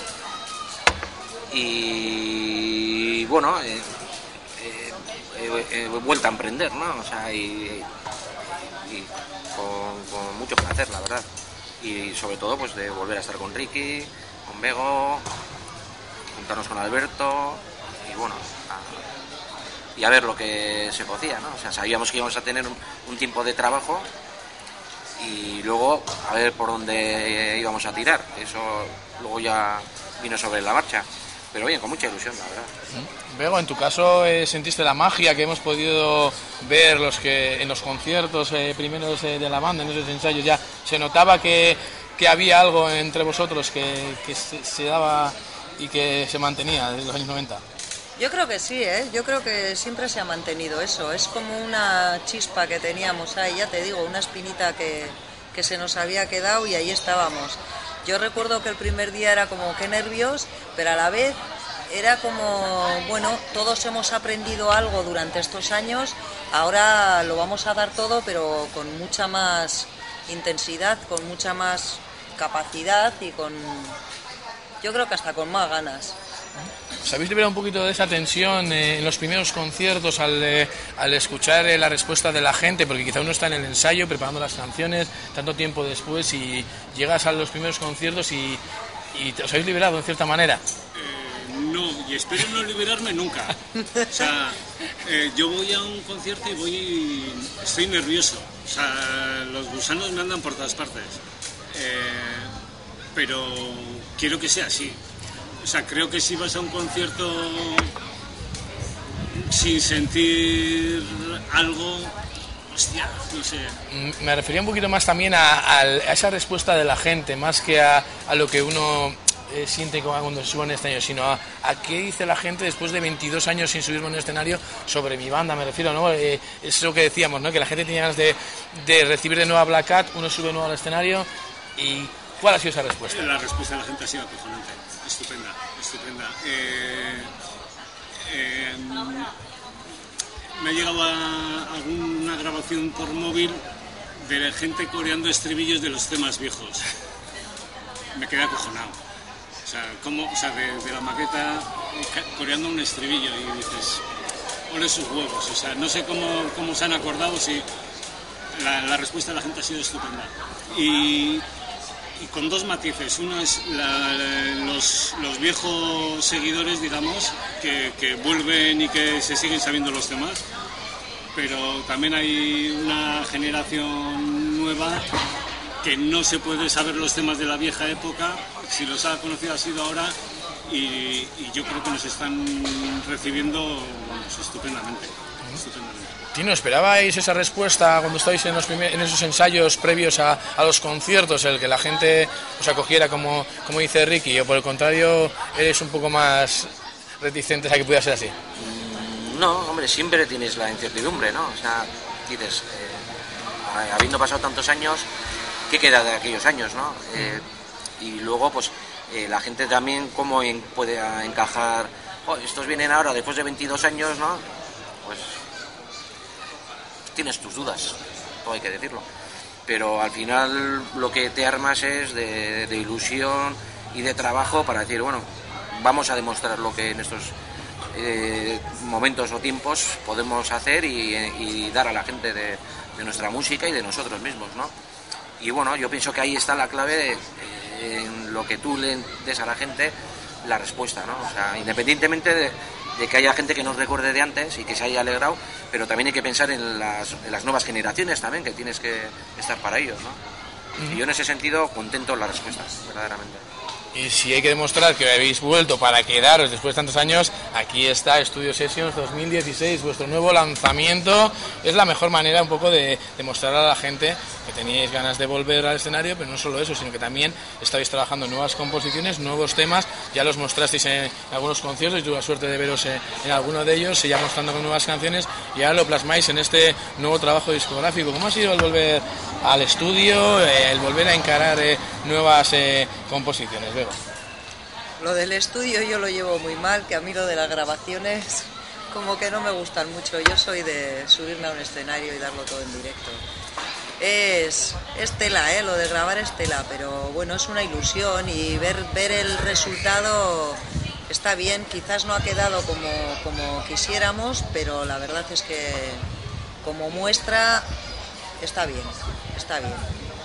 y bueno, eh, eh, he vuelto a emprender, ¿no? O sea, y, y con, con mucho placer, la verdad. Y sobre todo, pues de volver a estar con Ricky, con Bego, juntarnos con Alberto y bueno, a, y a ver lo que se cocía, ¿no? O sea, sabíamos que íbamos a tener un, un tiempo de trabajo y luego a ver por dónde íbamos a tirar. Eso luego ya vino sobre la marcha, pero bien, con mucha ilusión, la verdad. Bego, en tu caso, eh, ¿sentiste la magia que hemos podido ver los que en los conciertos eh, primeros eh, de la banda, en esos ensayos? Ya se notaba que, que había algo entre vosotros que, que se, se daba y que se mantenía desde los años noventa. Yo creo que sí, ¿eh? Yo creo que siempre se ha mantenido eso. Es como una chispa que teníamos ahí, ya te digo, una espinita que, que se nos había quedado y ahí estábamos. Yo recuerdo que el primer día era como qué nervios, pero a la vez era como, bueno, todos hemos aprendido algo durante estos años, ahora lo vamos a dar todo, pero con mucha más intensidad, con mucha más capacidad y con, yo creo que hasta con más ganas. ¿Os habéis liberado un poquito de esa tensión eh, en los primeros conciertos al, eh, al escuchar eh, la respuesta de la gente? Porque quizá uno está en el ensayo preparando las canciones tanto tiempo después y llegas a los primeros conciertos y, y os habéis liberado en cierta manera. Eh, no, y espero no liberarme nunca. O sea, eh, yo voy a un concierto y voy, estoy nervioso. O sea, los gusanos me andan por todas partes. Eh, pero quiero que sea así. O sea, creo que si vas a un concierto sin sentir algo, hostia, no sé. Me refería un poquito más también a, a, a esa respuesta de la gente, más que a, a lo que uno eh, siente cuando se sube en el escenario, sino a, a qué dice la gente después de veintidós años sin subirme en el escenario sobre mi banda, me refiero, ¿no? Eh, es lo que decíamos, ¿no? Que la gente tenía ganas de, de recibir de nuevo a Black Cat, uno sube de nuevo al escenario y... ¿Cuál ha sido esa respuesta? La respuesta de la gente ha sido acojonante, estupenda, estupenda. Eh, eh, me ha llegado a alguna grabación por móvil de gente coreando estribillos de los temas viejos. Me quedé acojonado. O sea, como, o sea de, de la maqueta coreando un estribillo y dices, ole sus huevos. O sea, no sé cómo, cómo se han acordado, si la, la respuesta de la gente ha sido estupenda. Y... Y con dos matices. Uno es la, los, los viejos seguidores, digamos, que, que vuelven y que se siguen sabiendo los temas, pero también hay una generación nueva que no se puede saber los temas de la vieja época, si los ha conocido ha sido ahora, y, y yo creo que nos están recibiendo vamos, estupendamente, estupendamente. Tino, ¿esperabais esa respuesta cuando estáis en, los primer, en esos ensayos previos a, a los conciertos, el que la gente os acogiera como, como dice Ricky, o por el contrario eres un poco más reticentes a que pudiera ser así? No, hombre, siempre tienes la incertidumbre, ¿no? O sea, dices, eh, habiendo pasado tantos años, ¿qué queda de aquellos años, no? Eh, y luego, pues, eh, la gente también cómo en, puede encajar, oh, estos vienen ahora después de veintidós años, ¿no? Pues... tienes tus dudas, todo hay que decirlo, pero al final lo que te armas es de, de ilusión y de trabajo para decir, bueno, vamos a demostrar lo que en estos eh, momentos o tiempos podemos hacer y, y dar a la gente de, de nuestra música y de nosotros mismos, ¿no? Y bueno, yo pienso que ahí está la clave de, eh, en lo que tú le des a la gente, la respuesta, ¿no? O sea, independientemente de de que haya gente que nos recuerde de antes y que se haya alegrado, pero también hay que pensar en las, en las nuevas generaciones también, que tienes que estar para ellos, ¿no? Uh-huh. Y yo en ese sentido contento en la respuesta, verdaderamente. Y si hay que demostrar que habéis vuelto para quedaros después de tantos años, aquí está Studio Sessions dos mil dieciséis, vuestro nuevo lanzamiento. Es la mejor manera un poco de demostrar a la gente que teníais ganas de volver al escenario, pero no solo eso, sino que también estáis trabajando nuevas composiciones, nuevos temas. Ya los mostrasteis en algunos conciertos, y tuve la suerte de veros en alguno de ellos, ya mostrando con nuevas canciones, y ahora lo plasmáis en este nuevo trabajo discográfico. ¿Cómo ha sido el volver al estudio, el volver a encarar eh, nuevas eh, composiciones? Veo. Lo del estudio yo lo llevo muy mal, que a mí lo de las grabaciones como que no me gustan mucho. Yo soy de subirme a un escenario y darlo todo en directo. Es, es tela, ¿eh? Lo de grabar es tela, pero bueno, es una ilusión y ver, ver el resultado está bien. Quizás no ha quedado como, como quisiéramos, pero la verdad es que como muestra está bien, está bien.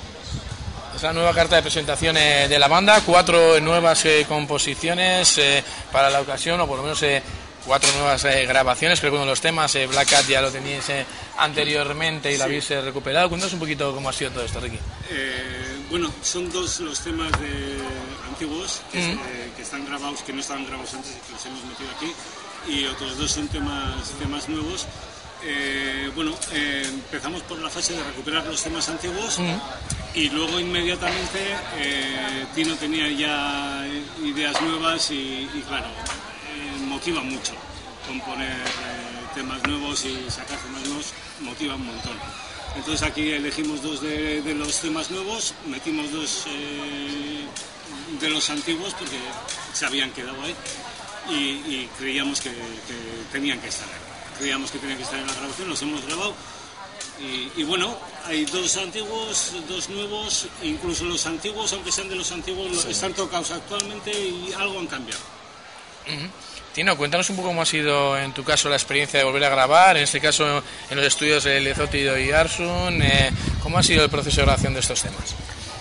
Es la nueva carta de presentación eh, de la banda, cuatro nuevas eh, composiciones eh, para la ocasión, o por lo menos eh, cuatro nuevas eh, grabaciones. Creo que uno de los temas, eh, Black Cat, ya lo teníais eh, anteriormente y sí, lo habéis eh, recuperado. Cuéntanos un poquito cómo ha sido todo esto, Ricky. Eh, bueno, son dos los temas de antiguos que, mm-hmm. se, que están grabados, que no estaban grabados antes y que los hemos metido aquí, y otros dos son temas, temas nuevos. Eh, bueno, eh, empezamos por la fase de recuperar los temas antiguos mm. y luego inmediatamente eh, Tino tenía ya ideas nuevas y, y claro, eh, motiva mucho componer eh, temas nuevos y sacar temas nuevos, motiva un montón. Entonces aquí elegimos dos de, de los temas nuevos, metimos dos eh, de los antiguos porque se habían quedado ahí y, y creíamos que, que tenían que estar ahí. Creíamos que tenían que estar en la grabación, los hemos grabado y, y bueno, hay dos antiguos, dos nuevos, incluso los antiguos, aunque sean de los antiguos, sí, están tocados actualmente y algo han cambiado. Uh-huh. Tino, cuéntanos un poco cómo ha sido en tu caso la experiencia de volver a grabar, en este caso en los estudios de Lezotido y Arsun, eh, ¿cómo ha sido el proceso de grabación de estos temas?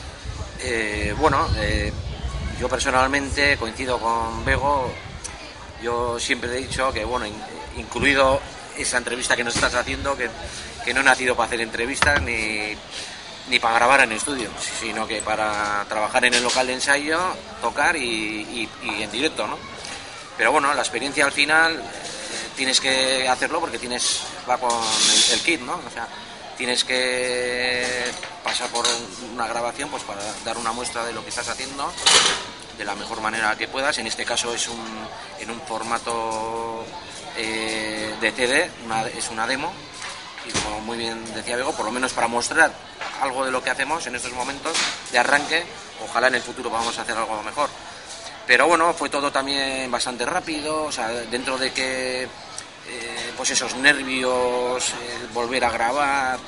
Eh, bueno, eh, yo personalmente coincido con Bego. Yo siempre he dicho que, bueno, in, incluido esa entrevista que nos estás haciendo, que, que no he nacido para hacer entrevistas ni, ni para grabar en estudio, sino que para trabajar en el local de ensayo, tocar y, y, y en directo, ¿no? Pero bueno, la experiencia al final eh, tienes que hacerlo porque tienes va con el, el kit, ¿no? O sea, tienes que pasar por una grabación pues para dar una muestra de lo que estás haciendo de la mejor manera que puedas. En este caso es un en un formato eh, de C D, una, es una demo, y como muy bien decía Bego, por lo menos para mostrar algo de lo que hacemos en estos momentos de arranque. Ojalá en el futuro vamos a hacer algo mejor. Pero bueno, fue todo también bastante rápido, o sea, dentro de que eh, pues esos nervios, eh, volver a grabar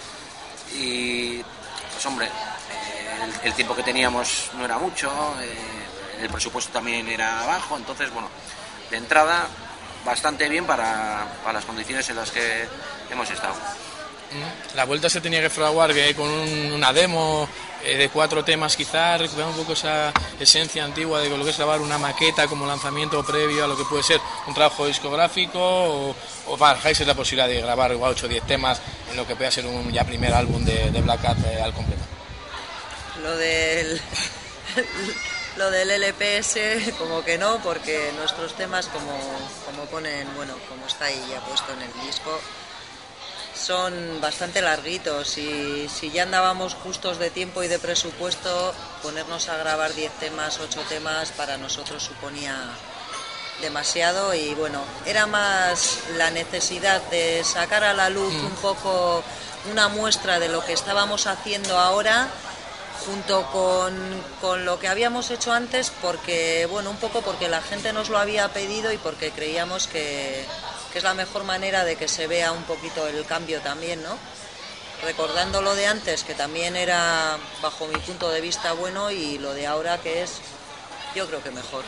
y pues hombre, eh, el, el tiempo que teníamos no era mucho, eh, el presupuesto también era bajo, entonces bueno, de entrada bastante bien para, para las condiciones en las que hemos estado. La vuelta se tenía que fraguar que con un, una demo eh, de cuatro temas, quizá recuperar un poco esa esencia antigua de lo que es grabar una maqueta como lanzamiento previo a lo que puede ser un trabajo discográfico, o, o barajáis la posibilidad de grabar ocho o diez temas en lo que pueda ser un ya primer álbum de, de Black Cat eh, al completo. Lo del lo del L P S como que no, porque nuestros temas como, como ponen, bueno, como está ahí ya puesto en el disco, son bastante larguitos, y si ya andábamos justos de tiempo y de presupuesto, ponernos a grabar diez temas, ocho temas para nosotros suponía demasiado, y bueno, era más la necesidad de sacar a la luz un poco una muestra de lo que estábamos haciendo ahora junto con, con lo que habíamos hecho antes, porque bueno, un poco porque la gente nos lo había pedido y porque creíamos que que es la mejor manera de que se vea un poquito el cambio también, ¿no? Recordando lo de antes, que también era, bajo mi punto de vista, bueno, y lo de ahora, que es, yo creo que mejor.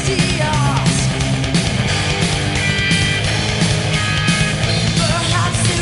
Perhaps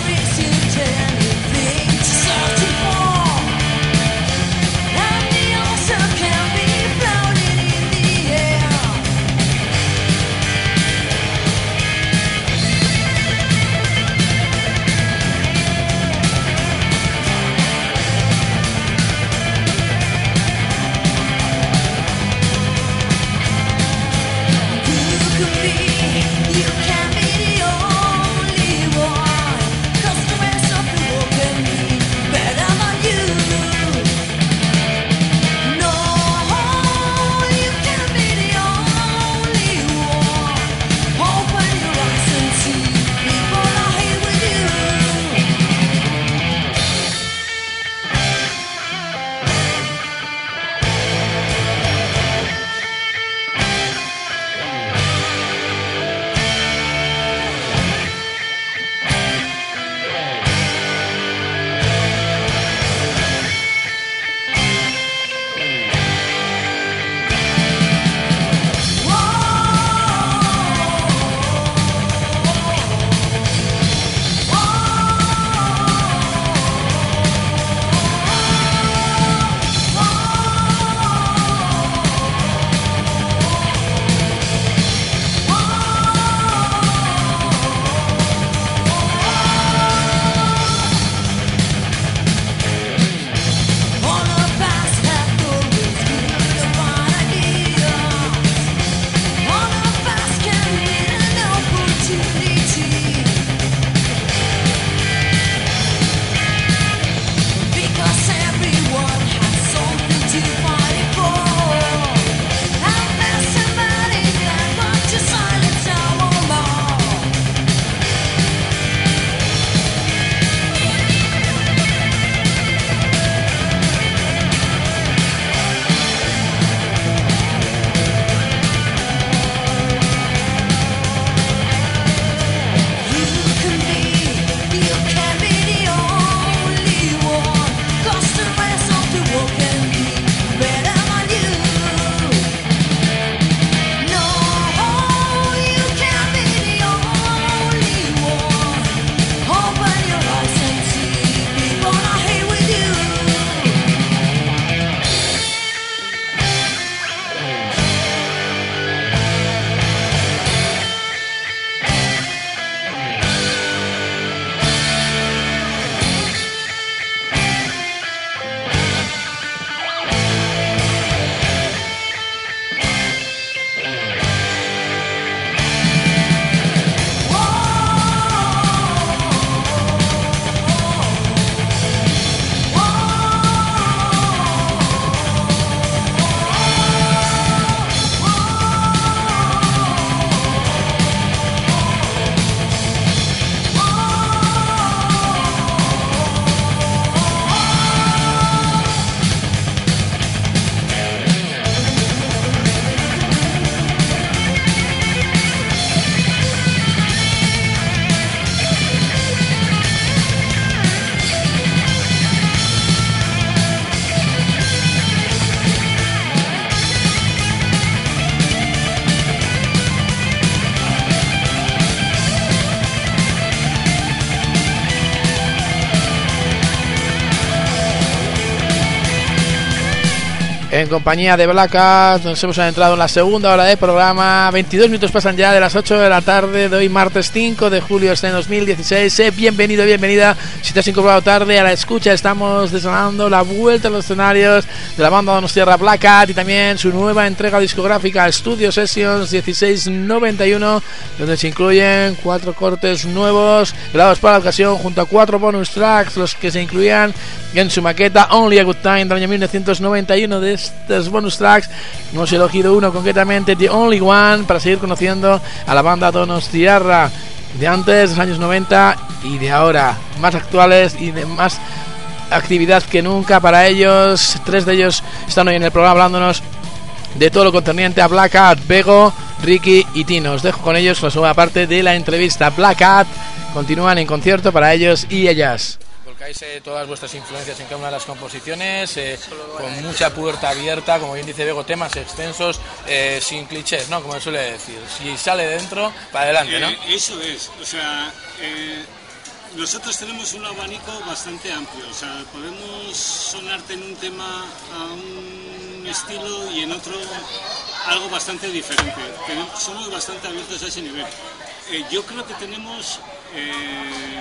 en compañía de Black Cat. Nos hemos adentrado en la segunda hora de programa. veintidós minutos pasan ya de las ocho de la tarde de hoy, martes cinco de julio de dos mil dieciséis. Eh, bienvenido, bienvenida. Si te has incorporado tarde a la escucha, estamos desgranando la vuelta a los escenarios de la banda donostiarra Black Cat y también su nueva entrega discográfica Studio Sessions dieciséis noventa y uno, donde se incluyen cuatro cortes nuevos grabados para la ocasión junto a cuatro bonus tracks, los que se incluían en su maqueta Only a Good Time del año mil novecientos noventa y uno. De estos bonus tracks hemos elegido uno concretamente, The Only One, para seguir conociendo a la banda donostiarra de antes, de los años noventa y de ahora, más actuales y de más actividad que nunca para ellos. Tres de ellos están hoy en el programa hablándonos de todo lo concerniente a Black Cat: Bego, Ricky y Tino. Os dejo con ellos la segunda parte de la entrevista. Black Cat continúan en concierto para ellos y ellas. Volcáis eh, todas vuestras influencias en cada una de las composiciones, eh, con mucha puerta abierta, como bien dice Bego, temas extensos, eh, sin clichés, ¿no? Como suele decir, si sale dentro, para adelante, ¿no? Eh, eso es, o sea, eh, nosotros tenemos un abanico bastante amplio, o sea, podemos sonarte en un tema a un estilo y en otro algo bastante diferente. Tenemos, somos bastante abiertos a ese nivel. Eh, yo creo que tenemos eh,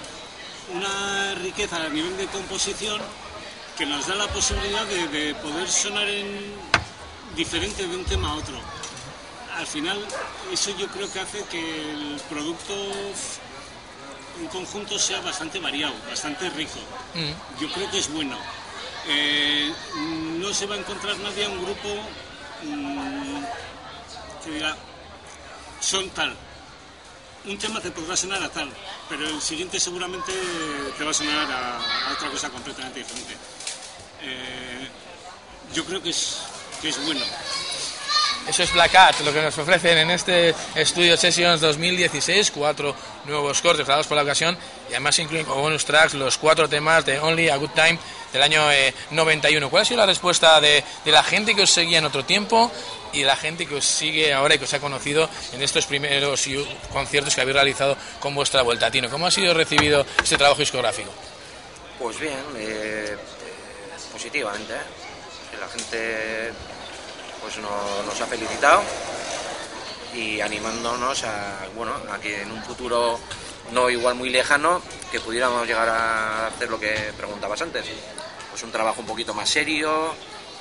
una riqueza a nivel de composición que nos da la posibilidad de, de poder sonar en diferente de un tema a otro. Al final, eso yo creo que hace que el producto en conjunto sea bastante variado, bastante rico. Mm. Yo creo que es bueno. Eh, no se va a encontrar nadie a un grupo mmm, que diga, son tal. Un tema te podrá sonar a tal, pero el siguiente seguramente te va a sonar a, a otra cosa completamente diferente. Eh, yo creo que es, que es bueno. Eso es Black Cat, lo que nos ofrecen en este Studio Sessions dos mil dieciséis, cuatro nuevos cortes grabados por la ocasión y además incluyen como bonus tracks los cuatro temas de Only a Good Time del año eh, noventa y uno. ¿Cuál ha sido la respuesta de, de la gente que os seguía en otro tiempo y de la gente que os sigue ahora y que os ha conocido en estos primeros conciertos que habéis realizado con vuestra vuelta? Tino, ¿cómo ha sido recibido este trabajo discográfico? Pues bien, eh, positivamente, ¿eh? La gente pues no, nos ha felicitado y animándonos a, bueno, a que en un futuro no igual muy lejano que pudiéramos llegar a hacer lo que preguntabas antes, pues un trabajo un poquito más serio,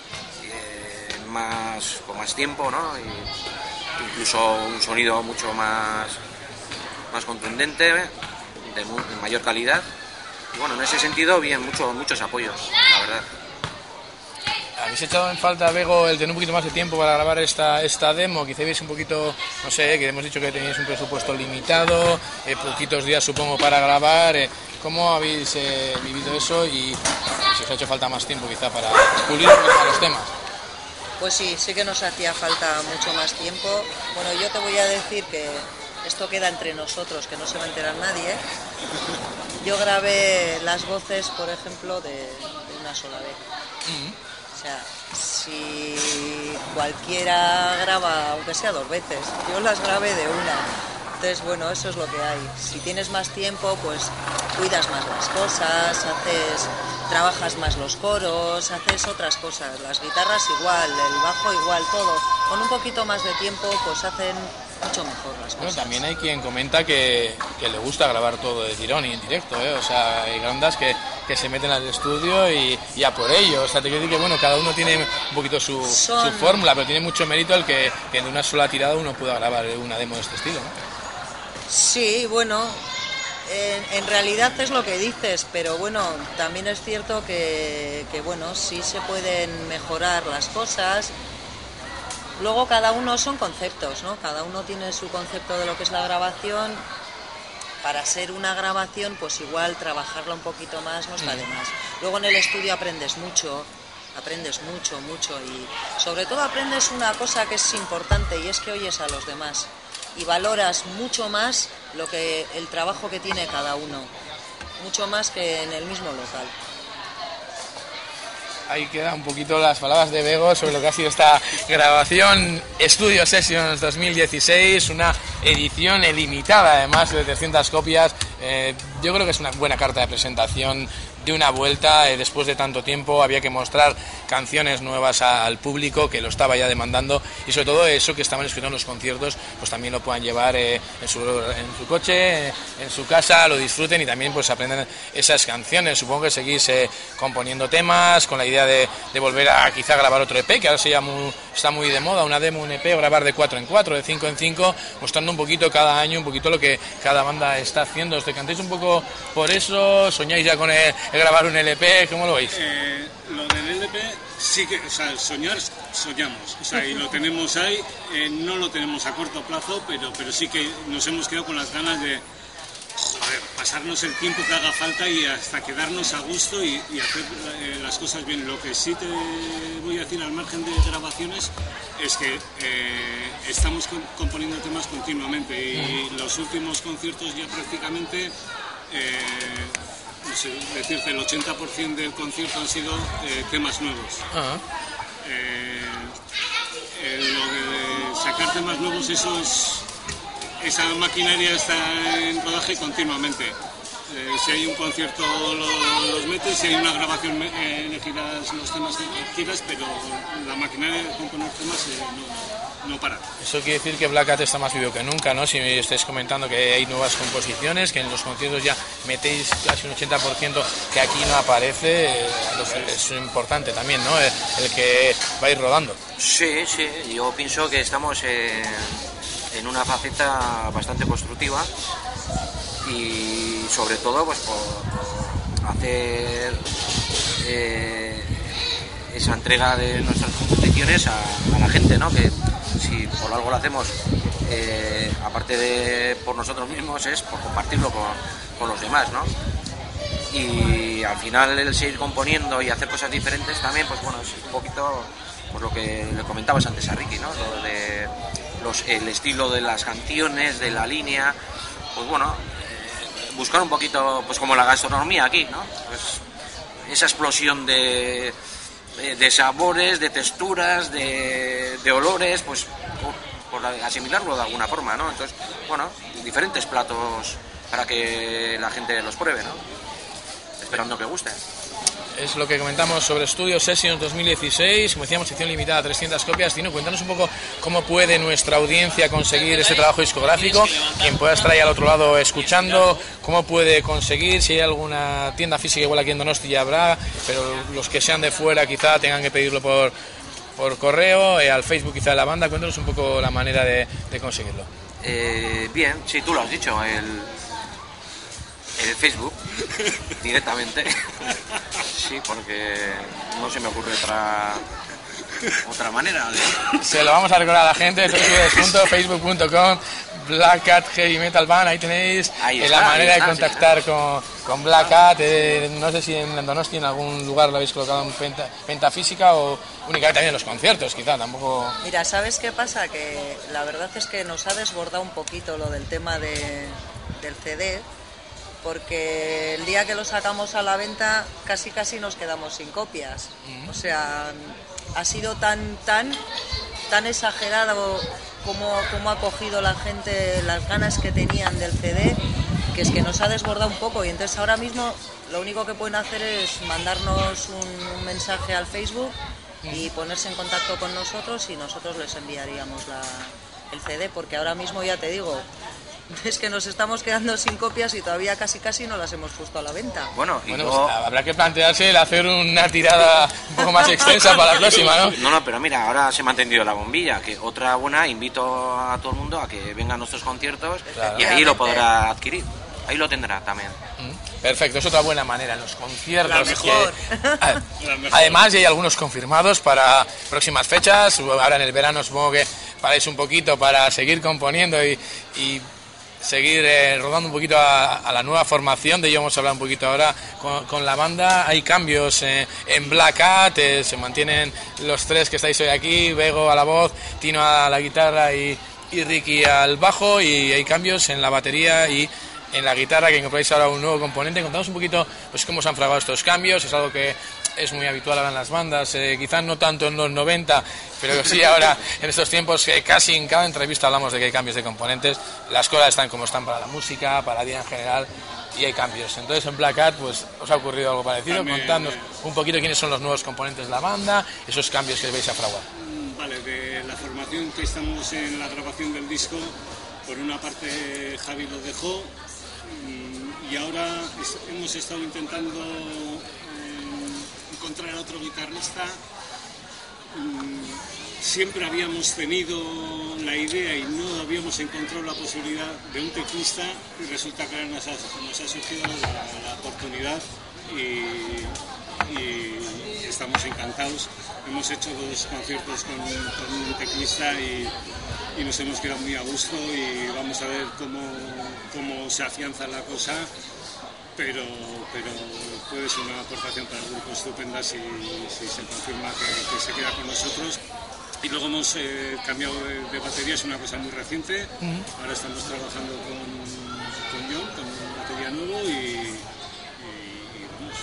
eh, más con más tiempo, ¿no? Y incluso un sonido mucho más más contundente, de, mu- de mayor calidad. Y bueno, en ese sentido bien, mucho, muchos apoyos, la verdad. ¿Habéis echado en falta, Bego, el tener un poquito más de tiempo para grabar esta, esta demo? Quizá veis un poquito, no sé, que hemos dicho que tenéis un presupuesto limitado, eh, poquitos días supongo para grabar. Eh, ¿Cómo habéis eh, vivido eso y si os ha hecho falta más tiempo quizá para pulir los temas? Pues sí, sí que nos hacía falta mucho más tiempo. Bueno, yo te voy a decir que esto queda entre nosotros, que no se va a enterar nadie. Yo grabé las voces, por ejemplo, de, de una sola vez. Uh-huh. O sea, si cualquiera graba, aunque sea dos veces, yo las grabé de una. Entonces, bueno, eso es lo que hay. Si tienes más tiempo, pues cuidas más las cosas, haces, trabajas más los coros, haces otras cosas. Las guitarras igual, el bajo igual, todo. Con un poquito más de tiempo, pues hacen mucho mejor las cosas. Bueno, también hay quien comenta que, que le gusta grabar todo de tirón y en directo, ¿eh? O sea, hay bandas que, que se meten al estudio y, y a por ello. O sea, te quiero decir que, bueno, cada uno tiene un poquito su, Son... su fórmula, pero tiene mucho mérito el que, que de una sola tirada uno pueda grabar una demo de este estilo, ¿no? Sí, bueno, en, en realidad es lo que dices, pero bueno, también es cierto que, que, bueno, sí se pueden mejorar las cosas. Luego cada uno son conceptos, ¿no? Cada uno tiene su concepto de lo que es la grabación. Para ser una grabación, pues igual trabajarla un poquito más no está de más. Luego en el estudio aprendes mucho, aprendes mucho, mucho y sobre todo aprendes una cosa que es importante y es que oyes a los demás y valoras mucho más lo que el trabajo que tiene cada uno, mucho más que en el mismo local. Ahí quedan un poquito las palabras de Bego sobre lo que ha sido esta grabación Studio Sessions dos mil dieciséis, una edición limitada además de trescientas copias, eh, yo creo que es una buena carta de presentación de una vuelta, eh, después de tanto tiempo había que mostrar canciones nuevas a, al público que lo estaba ya demandando, y sobre todo eso que estaban escuchando en los conciertos, pues también lo puedan llevar eh, en, su, en su coche, eh, en su casa, lo disfruten y también pues aprenden esas canciones. Supongo que seguís eh, componiendo temas con la idea de, de volver a quizá grabar otro E P, que ahora se llama, está muy de moda, una demo, un E P, o grabar de cuatro en cuatro, de cinco en cinco, mostrando un poquito cada año, un poquito lo que cada banda está haciendo. ¿Os decantáis un poco por eso? ¿Soñáis ya con el, el grabar un L P? ¿Cómo lo veis? Eh, lo del L P sí que, o sea, soñar soñamos, o sea, y lo tenemos ahí, eh, no lo tenemos a corto plazo, pero, pero sí que nos hemos quedado con las ganas de, joder, pasarnos el tiempo que haga falta y hasta quedarnos a gusto y, y hacer eh, las cosas bien. Lo que sí te voy a decir al margen de grabaciones es que eh, estamos componiendo temas continuamente y los últimos conciertos ya prácticamente, eh, no sé, decirte, el ochenta por ciento del concierto han sido eh, temas nuevos. Uh-huh. eh, eh, lo de sacar temas nuevos, eso es... Esa maquinaria está en rodaje continuamente. Eh, si hay un concierto lo, los metes, si hay una grabación eh, elegirás los temas que quieras, pero la maquinaria de componer temas eh, no, no para. Eso quiere decir que Black Cat está más vivo que nunca, ¿no? Si me estáis comentando que hay nuevas composiciones, que en los conciertos ya metéis casi un ochenta por ciento que aquí no aparece, eh, es importante también, ¿no? El, el que va a ir rodando. Sí, sí, yo pienso que estamos eh, en una faceta bastante constructiva y sobre todo pues por, por hacer eh, esa entrega de nuestras composiciones a, a la gente, ¿no? Que si por algo lo hacemos, eh, aparte de por nosotros mismos, es por compartirlo con, con los demás, ¿no? Y al final el seguir componiendo y hacer cosas diferentes también, pues bueno, es un poquito pues lo que le comentabas antes a Ricky, ¿no? Lo de los, el estilo de las canciones, de la línea, pues bueno, eh, buscar un poquito, pues como la gastronomía aquí, ¿no? Pues esa explosión de, de, de sabores, de texturas, de, de olores, pues por, por asimilarlo de alguna forma, ¿no? Entonces, bueno, diferentes platos para que la gente los pruebe, ¿no? Esperando que guste. Es lo que comentamos sobre Studio Sessions dos mil dieciséis, como decíamos, edición limitada a trescientas copias. Tino, cuéntanos un poco cómo puede nuestra audiencia conseguir ese trabajo discográfico, quien pueda estar ahí al otro lado escuchando, cómo puede conseguir, si hay alguna tienda física, igual aquí en Donosti ya habrá, pero los que sean de fuera quizá tengan que pedirlo por, por correo, eh, al Facebook quizá de la banda. Cuéntanos un poco la manera de, de conseguirlo. Eh, bien, sí, tú lo has dicho, el... en el Facebook, directamente. Sí, porque no se me ocurre otra otra manera de... Se lo vamos a recordar a la gente, doble u doble u doble u punto facebook punto com Black Cat Heavy Metal Band, ahí tenéis ahí está, la manera está, de contactar sí, con, con Black Cat. Eh, no sé si en Donosti en algún lugar lo habéis colocado en venta, venta física o únicamente también en los conciertos, quizá, tampoco... Mira, ¿sabes qué pasa? Que la verdad es que nos ha desbordado un poquito lo del tema de, del C D, porque el día que lo sacamos a la venta casi casi nos quedamos sin copias. O sea, ha sido tan tan tan exagerado como, como ha cogido la gente las ganas que tenían del C D, que es que nos ha desbordado un poco, y entonces ahora mismo lo único que pueden hacer es mandarnos un, un mensaje al Facebook y ponerse en contacto con nosotros y nosotros les enviaríamos la, el C D, porque ahora mismo ya te digo, es que nos estamos quedando sin copias y todavía casi casi no las hemos puesto a la venta. Bueno, y bueno, luego... pues habrá que plantearse el hacer una tirada un poco más extensa para la próxima, ¿no? No, no, pero mira, ahora se me ha entendido la bombilla, que otra buena, invito a todo el mundo a que venga a nuestros conciertos, claro, y ahí lo podrá adquirir, ahí lo tendrá también. Perfecto, es otra buena manera en los conciertos. La mejor. Que, la mejor. Además, ya hay algunos confirmados para próximas fechas. Ahora en el verano supongo que paráis un poquito para seguir componiendo y, y seguir eh, rodando un poquito a, a la nueva formación. De ello vamos a hablar un poquito ahora con, con la banda. Hay cambios eh, en Black Cat, eh, se mantienen los tres que estáis hoy aquí, Bego a la voz, Tino a la guitarra y, y Ricky al bajo, y hay cambios en la batería y en la guitarra, que incorporáis ahora un nuevo componente. Contamos un poquito pues cómo se han fraguado estos cambios. Es algo que es muy habitual ahora en las bandas, eh, quizás no tanto en los noventa, pero sí ahora en estos tiempos que casi en cada entrevista hablamos de que hay cambios de componentes. Las cosas están como están para la música, para la vida en general, y hay cambios. Entonces en Black Cat pues os ha ocurrido algo parecido. También, contadnos un poquito quiénes son los nuevos componentes de la banda, esos cambios que vais a fraguar. Vale, de la formación que estamos en la grabación del disco, por una parte Javi lo dejó y ahora es, hemos estado intentando eh, encontrar a otro guitarrista. Siempre habíamos tenido la idea y no habíamos encontrado la posibilidad de un teclista y resulta que ahora nos ha, nos ha surgido la, la oportunidad y, y estamos encantados. Hemos hecho dos conciertos con, con un teclista y, y nos hemos quedado muy a gusto y vamos a ver cómo, cómo se afianza la cosa, pero, pero puede ser una aportación para el grupo estupenda si, si se confirma que, que se queda con nosotros. Y luego hemos eh, cambiado de, de batería, es una cosa muy reciente. Uh-huh. Ahora estamos trabajando con, con John, con un batería nuevo y, y, y vamos.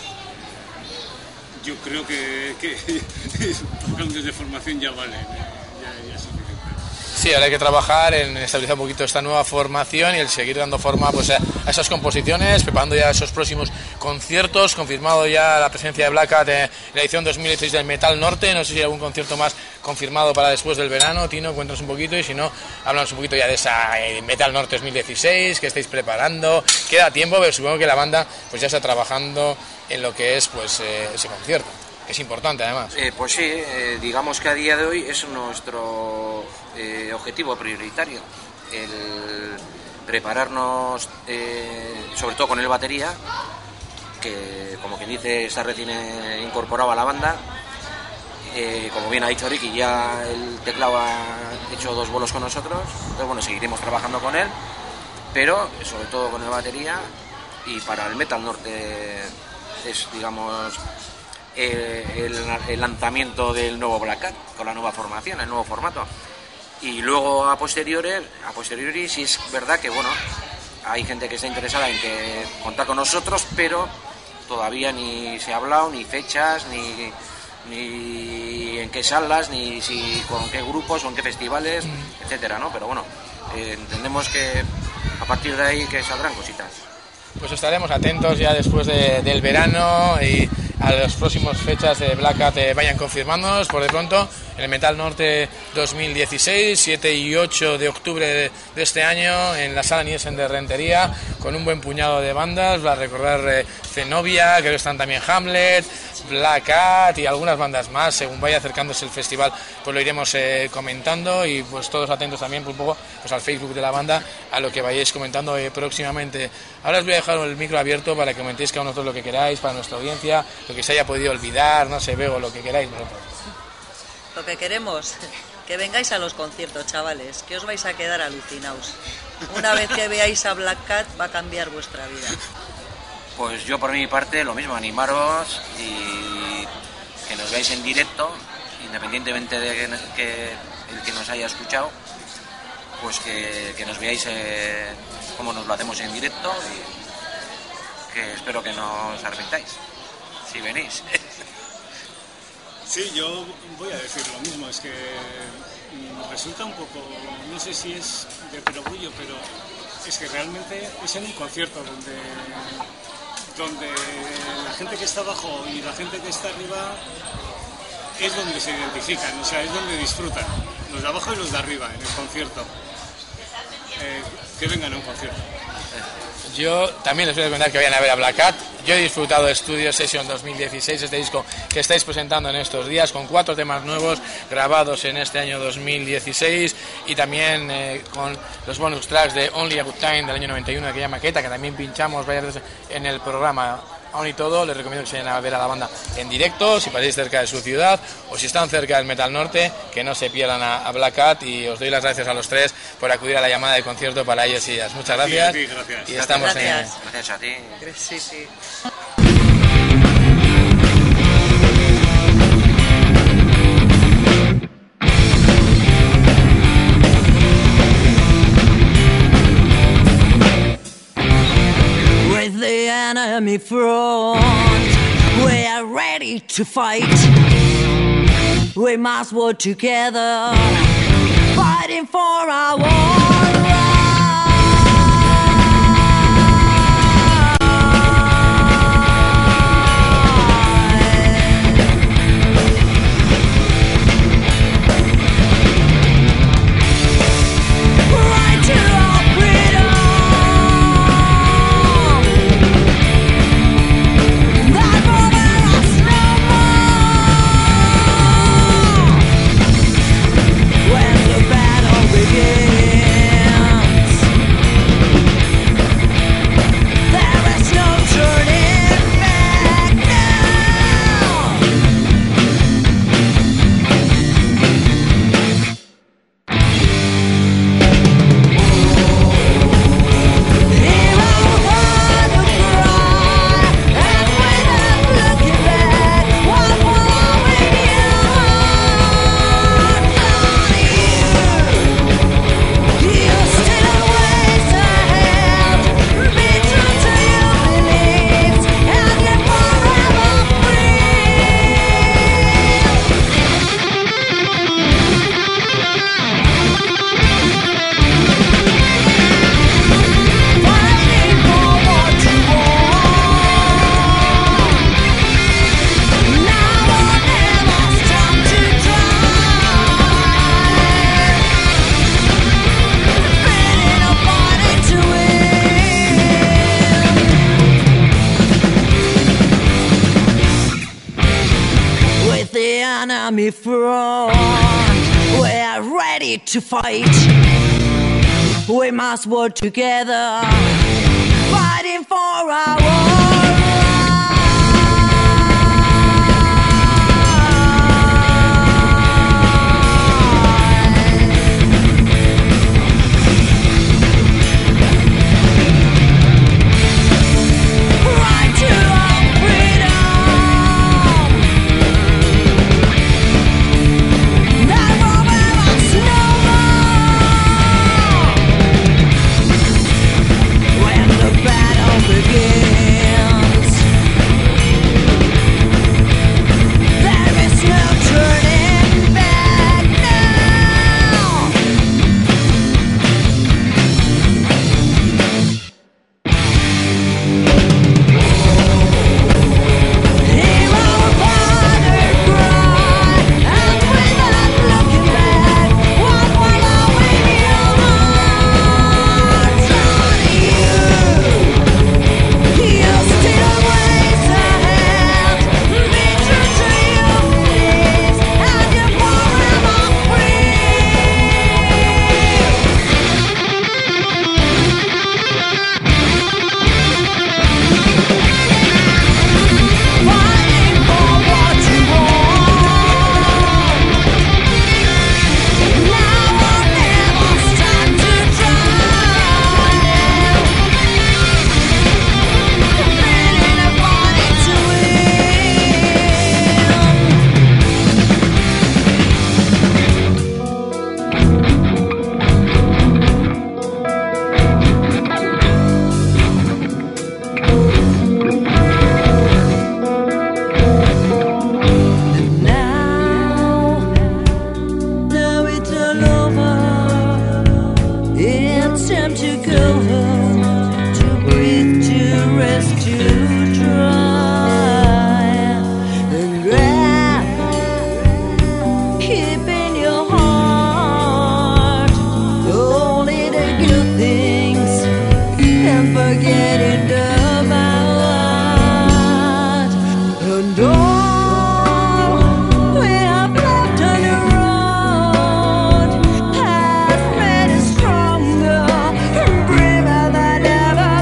Yo creo que, que cambios de formación ya valen, ya, ya es suficiente. Sí, ahora hay que trabajar en estabilizar un poquito esta nueva formación y el seguir dando forma pues, a, a esas composiciones, preparando ya esos próximos conciertos, confirmado ya la presencia de Black Cat en la edición dos mil dieciséis del Metal Norte. No sé si hay algún concierto más confirmado para después del verano. Tino, cuéntanos un poquito y si no, háblanos un poquito ya de esa eh, Metal Norte dos mil dieciséis que estáis preparando. Queda tiempo, pero supongo que la banda pues ya está trabajando en lo que es pues eh, ese concierto. Es importante además. Eh, pues sí, eh, digamos que a día de hoy es nuestro eh, objetivo prioritario, el prepararnos eh, sobre todo con el batería, que como quien dice está recién incorporado a la banda. Eh, como bien ha dicho Ricky, ya el teclado ha hecho dos bolos con nosotros, entonces bueno, seguiremos trabajando con él, pero sobre todo con el batería. Y para el Metal Norte es, digamos, eh, el, el lanzamiento del nuevo Black Cat con la nueva formación, el nuevo formato. Y luego a posteriori, a posteriori sí es verdad que bueno, hay gente que está interesada en que contar con nosotros, pero todavía ni se ha hablado, ni fechas, ni, ni en qué salas, ni si con qué grupos o en qué festivales, mm. etcétera, ¿no? Pero bueno, eh, entendemos que a partir de ahí que saldrán cositas. Pues estaremos atentos ya después de, del verano y a las próximas fechas de Black Cat eh, vayan confirmándonos. Por de pronto, en el Metal Norte dos mil dieciséis, siete y ocho de octubre de, de este año, en la Sala Nielsen de Rentería, con un buen puñado de bandas. Va a recordar eh, Zenobia, creo que están también Hamlet, Black Cat y algunas bandas más. Según vaya acercándose el festival, pues lo iremos eh, comentando y pues todos atentos también pues, un poco pues, al Facebook de la banda, a lo que vayáis comentando eh, próximamente. Ahora os voy a dejar el micro abierto para que comentéis cada uno de lo que queráis, para nuestra audiencia, lo que se haya podido olvidar, no sé, veo lo que queráis vosotros. Lo que queremos, que vengáis a los conciertos, chavales, que os vais a quedar alucinados. Una vez que veáis a Black Cat va a cambiar vuestra vida. Pues yo por mi parte lo mismo, animaros y que nos veáis en directo, independientemente de que, que el que nos haya escuchado, pues que, que nos veáis eh, como nos lo hacemos en directo y que espero que no os arrepentáis si venís. Sí, yo voy a decir lo mismo, es que resulta un poco, no sé si es de perogrullo, pero es que realmente es en un concierto donde, donde la gente que está abajo y la gente que está arriba es donde se identifican, o sea, es donde disfrutan, los de abajo y los de arriba en el concierto. Eh, que vengan a un concierto. Yo también les voy a recomendar que vayan a ver a Black Cat. Yo he disfrutado de Studio Session dos mil dieciséis, este disco que estáis presentando en estos días, con cuatro temas nuevos grabados en este año dos mil dieciséis y también eh, con los bonus tracks de Only a Good Time del año noventa y uno, aquella maqueta que también pinchamos varias veces en el programa. Aún y todo, les recomiendo que se vayan a ver a la banda en directo, si pasáis cerca de su ciudad o si están cerca del Metal Norte, que no se pierdan a, a Black Cat. Y os doy las gracias a los tres por acudir a la llamada de concierto para ellos y ellas. Muchas gracias. Sí, a ti, gracias. Y estamos gracias. en... Gracias a ti. Sí, sí. With the enemy front, we are ready to fight. We must work together, fighting for our rights. any front. We're ready to fight. We must work together, fighting for our rights. Right to our freedom. Never ever slow more. When the battle begins, there is no turning back now. Hear our battered cry, and without looking back, what will our winning hearts on you? You still raise a hand, be true to your beliefs, and you're forever fighting for what you want. Now or never, start to try. Feeling a body to now, now it's all over. It's time to go home, to breathe, to rest, to try and grab. Keep in your heart only the good things and forgetting the bad. And all we have left on the road has made us stronger and braver than ever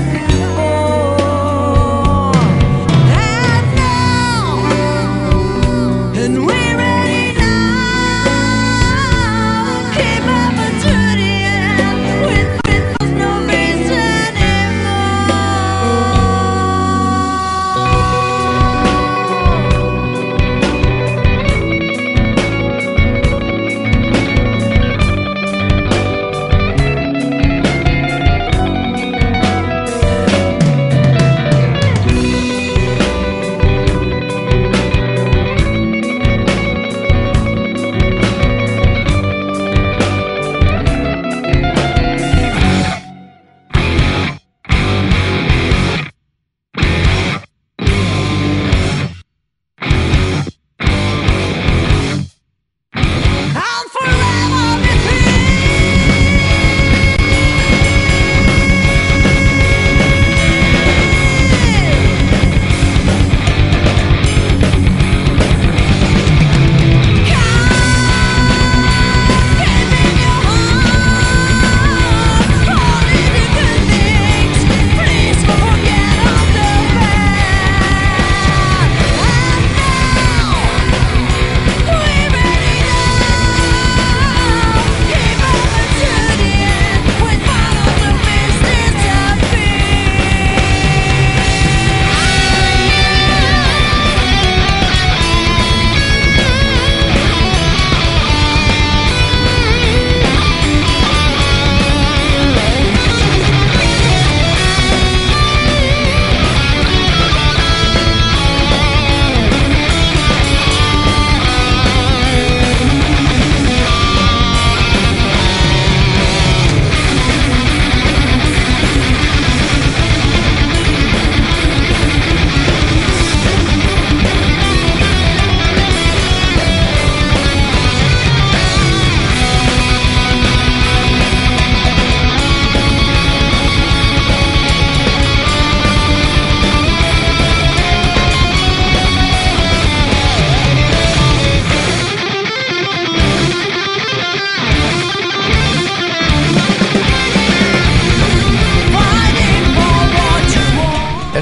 before. And now, and we're ready now. Keep up to the end with, with no reason anymore.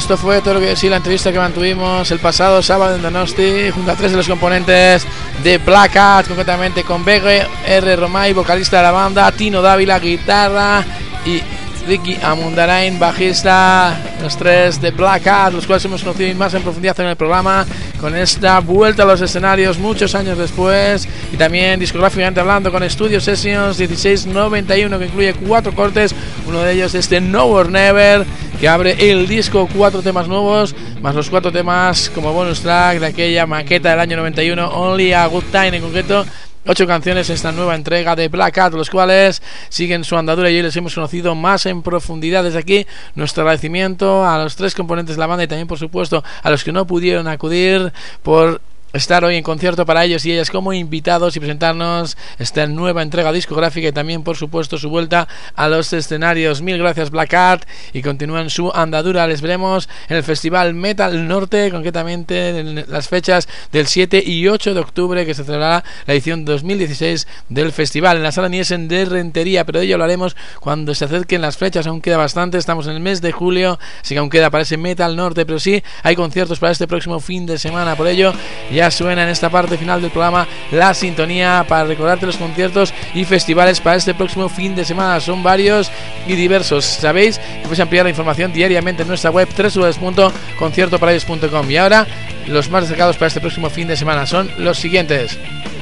esto fue todo lo que sí la entrevista que mantuvimos el pasado sábado en Donosti junto a tres de los componentes de Black Cat, concretamente con B G R Romay, vocalista de la banda, Tino Dávila, guitarra, y Ricky Amundarain, bajista, los tres de Black Cat, los cuales hemos conocido más en profundidad en el programa, con esta vuelta a los escenarios muchos años después, y también discográficamente hablando con Studio Sessions dieciséis noventa y uno, que incluye cuatro cortes, uno de ellos este No or Never, que abre el disco, cuatro temas nuevos, más los cuatro temas como bonus track de aquella maqueta del año noventa y uno, Only a Good Time en concreto. Ocho canciones en esta nueva entrega de Black Cat, los cuales siguen su andadura y hoy les hemos conocido más en profundidad. Desde aquí, nuestro agradecimiento a los tres componentes de la banda y también, por supuesto, a los que no pudieron acudir por estar hoy en concierto para ellos y ellas como invitados y presentarnos esta nueva entrega discográfica y también, por supuesto, su vuelta a los escenarios. Mil gracias, Black Cat, y continúan su andadura. Les veremos en el Festival Metal Norte, concretamente en las fechas del siete y ocho de octubre, que se celebrará la edición dos mil dieciséis del festival en la Sala Niesen de Rentería, pero de ello hablaremos cuando se acerquen las fechas. Aún queda bastante, estamos en el mes de julio, así que aún queda para ese Metal Norte, pero sí hay conciertos para este próximo fin de semana. Por ello, ya suena en esta parte final del programa la sintonía para recordarte los conciertos y festivales para este próximo fin de semana. Son varios y diversos. Sabéis que podéis ampliar la información diariamente en nuestra web doble u doble u doble u punto concierto para ellos punto com. Y ahora los más destacados para este próximo fin de semana son los siguientes.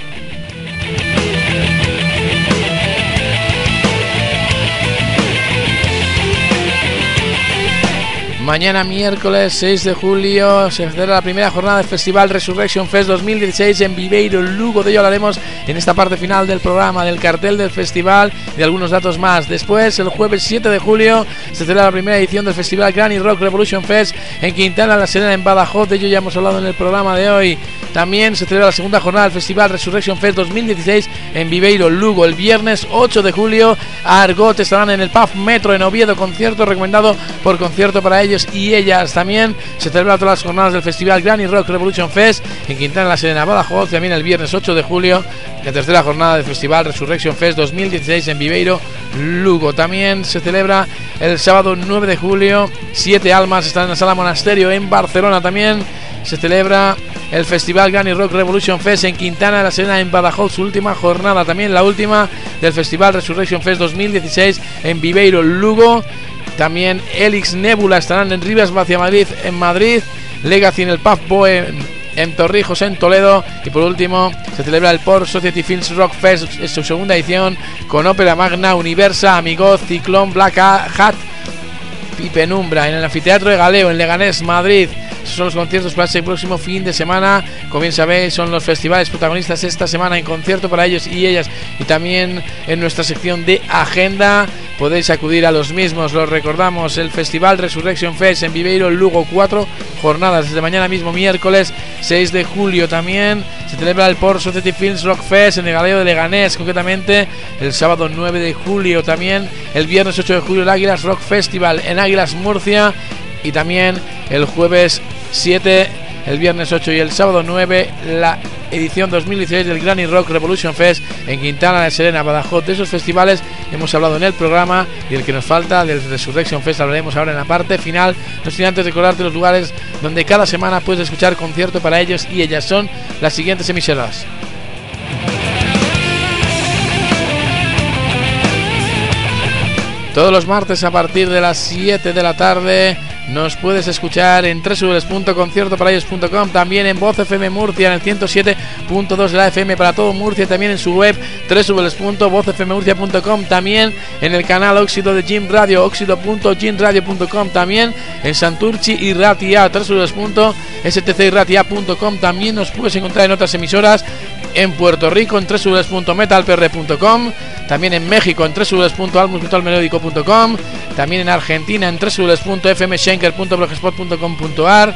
Mañana miércoles seis de julio se celebra la primera jornada del Festival Resurrection Fest dos mil dieciséis en Viveiro, Lugo. De ello hablaremos en esta parte final del programa, del cartel del festival y de algunos datos más. Después, el jueves siete de julio se celebra la primera edición del Festival Granny Rock Revolution Fest en Quintana La Serena, en Badajoz. De ello ya hemos hablado en el programa de hoy. También se celebra la segunda jornada del Festival Resurrection Fest dos mil dieciséis en Viveiro, Lugo. El viernes ocho de julio, Argot estarán en el Pub Metro en Oviedo, concierto recomendado por Concierto para ellos y ellas. También se celebran todas las jornadas del Festival Granny Rock Revolution Fest en Quintana La Serena, Badajoz. También el viernes ocho de julio, la tercera jornada del Festival Resurrection Fest dos mil dieciséis en Viveiro, Lugo. También se celebra el sábado nueve de julio, Siete Almas están en la Sala Monasterio en Barcelona. También se celebra el Festival Granny Rock Revolution Fest en Quintana La Serena, en Badajoz, su última jornada. También la última del Festival Resurrection Fest dos mil dieciséis en Viveiro, Lugo. También Helix Nebula estarán en Rivas Vacia Madrid, en Madrid. Legacy en el Pub Boe en, en Torrijos, en Toledo. Y por último se celebra el Port Society Films Rock Fest en su segunda edición con Ópera Magna, Universa, Amigoz, Ciclón, Black Hat y Penumbra en el Anfiteatro de Galeo, en Leganés, Madrid. Esos son los conciertos para este próximo fin de semana. Como bien sabéis, son los festivales protagonistas esta semana en Concierto para ellos y ellas. Y también en nuestra sección de agenda podéis acudir a los mismos. Los recordamos: el Festival Resurrection Fest en Viveiro, Lugo, cuatro jornadas desde mañana mismo, miércoles seis de julio. También se celebra el Port Society Films Rock Fest en el Galeo de Leganés, concretamente el sábado nueve de julio. También el viernes ocho de julio el Águilas Rock Festival en Águilas, Murcia. Y también el jueves siete, el viernes ocho y el sábado nueve, la edición dos mil dieciséis del Granny Rock Revolution Fest en Quintana La Serena, Badajoz. De esos festivales hemos hablado en el programa, y el que nos falta, del Resurrection Fest, hablaremos ahora en la parte final. No sin antes recordarte los lugares donde cada semana puedes escuchar Concierto para ellos y ellas. Son las siguientes emisoras: todos los martes a partir de las siete de la tarde nos puedes escuchar en doble u doble u doble u punto concierto para ellos punto com, también en Voz F M Murcia en el ciento siete punto dos de la F M para todo Murcia, también en su web doble u doble u doble u punto voz f m murcia punto com, también en el canal Óxido de Jim Radio, óxido punto jim radio punto com, también en Santurchi y Ratia, doble u doble u doble u punto s t c y ratia punto com. También nos puedes encontrar en otras emisoras: en Puerto Rico en doble u doble u doble u punto metal p r punto com, también en México en doble u doble u doble u punto albums virtual melódico punto com, también en Argentina en doble u doble u doble u punto f m schenker punto blogspot punto com punto a r,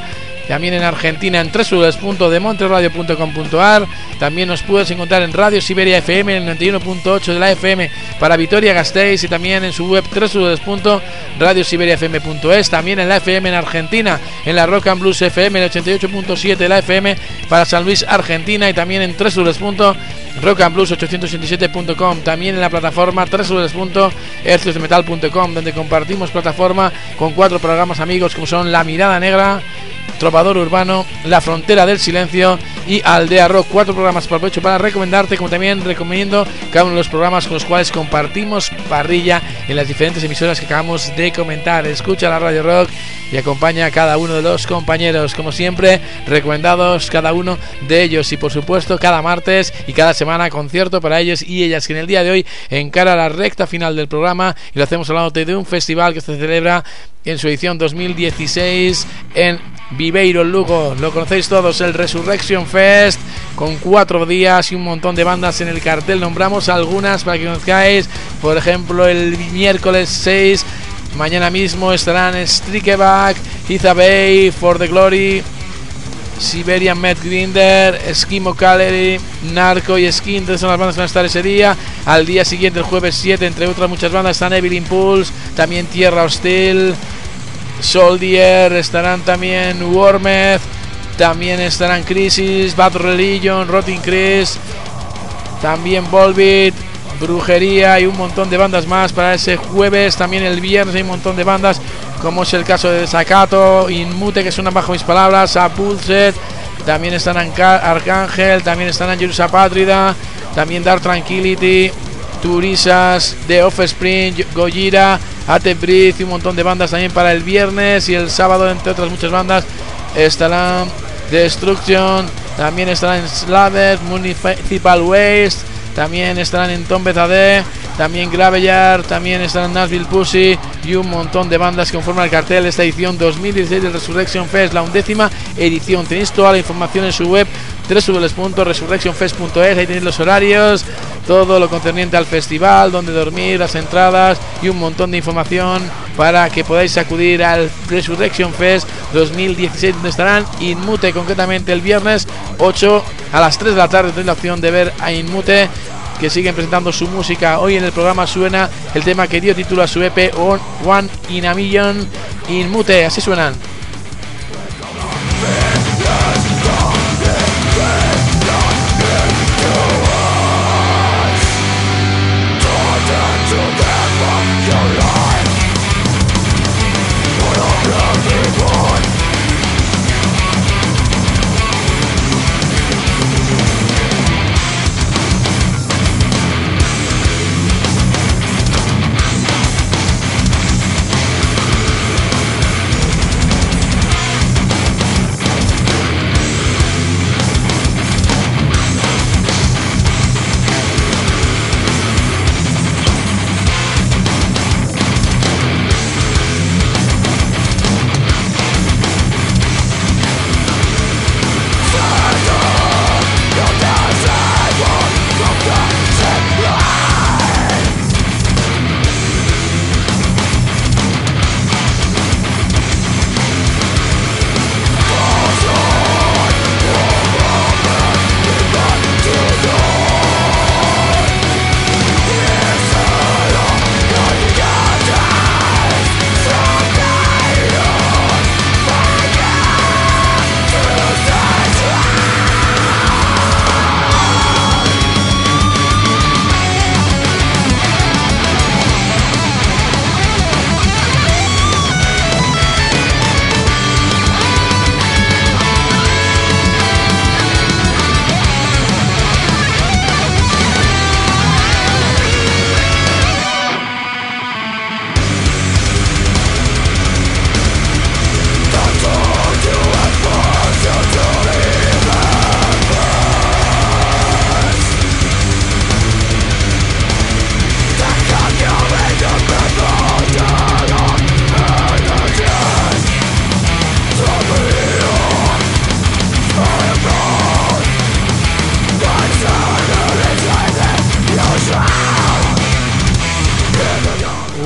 también en Argentina en doble u doble u doble u punto demontreradio punto com punto a r. También nos puedes encontrar en Radio Siberia F M en el noventa y uno punto ocho de la F M para Vitoria-Gasteiz, y también en su web doble u doble u doble u punto radio siberia f m punto es. También en la F M en Argentina en la Rock and Blues F M en el ochenta y ocho punto siete de la F M para San Luis, Argentina, y también en doble u doble u doble u punto rock and blues ochocientos ochenta y siete punto com. También en la plataforma doble u doble u doble u punto hercios de metal punto com, donde compartimos plataforma con cuatro programas amigos como son La Mirada Negra, Trovador Urbano, La Frontera del Silencio y Aldea Rock. Cuatro programas por pecho para recomendarte, como también recomiendo cada uno de los programas con los cuales compartimos parrilla en las diferentes emisoras que acabamos de comentar. Escucha la Radio Rock y acompaña a cada uno de los compañeros, como siempre, recomendados cada uno de ellos, y por supuesto cada martes y cada semana concierto para ellos y ellas, que en el día de hoy encara la recta final del programa, y lo hacemos hablando de un festival que se celebra en su edición dos mil dieciséis en Viveiro, Lugo. Lo conocéis todos, el Resurrection Fest, con cuatro días y un montón de bandas en el cartel. Nombramos algunas para que conozcáis. Por ejemplo, el miércoles seis, mañana mismo, estarán Strikeback, Iza Bay, For the Glory, Siberian Met Grinder, Eskimo Cavalry, Narco y Skin. Entonces son las bandas que van a estar ese día. Al día siguiente, el jueves siete, entre otras muchas bandas, están Evil Impulse, también Tierra Hostil, Soldier, estarán también Wormeth, también estarán Crisis, Bad Religion, Rotting Chris, también Volbeat, Brujería y un montón de bandas más para ese jueves. También el viernes hay un montón de bandas, como es el caso de Desacato, Inmute, que suenan bajo mis palabras, Apulset, también están Arcángel, también están Angelus Apátrida, también Dark Tranquility, Turisas, The Offspring, Gojira, Ate Breath y un montón de bandas también para el viernes. Y el sábado, entre otras muchas bandas, estarán Destruction, también estarán Slaver, Municipal Waste, también estarán en Tom Bezadeh, también Graveyard, también estarán Nashville Pussy y un montón de bandas que conforman el cartel de esta edición dos mil dieciséis del Resurrection Fest, la undécima edición. Tenéis toda la información en su web doble u doble u doble u punto resurrection fest punto es. Ahí tenéis los horarios, todo lo concerniente al festival, dónde dormir, las entradas y un montón de información para que podáis acudir al Resurrection Fest dos mil dieciséis, donde estarán Inmute, concretamente el viernes ocho a las tres de la tarde. Tenéis la opción de ver a Inmute, que siguen presentando su música. Hoy en el programa suena el tema que dio título a su E P, One in a Million, Inmute. Así suenan.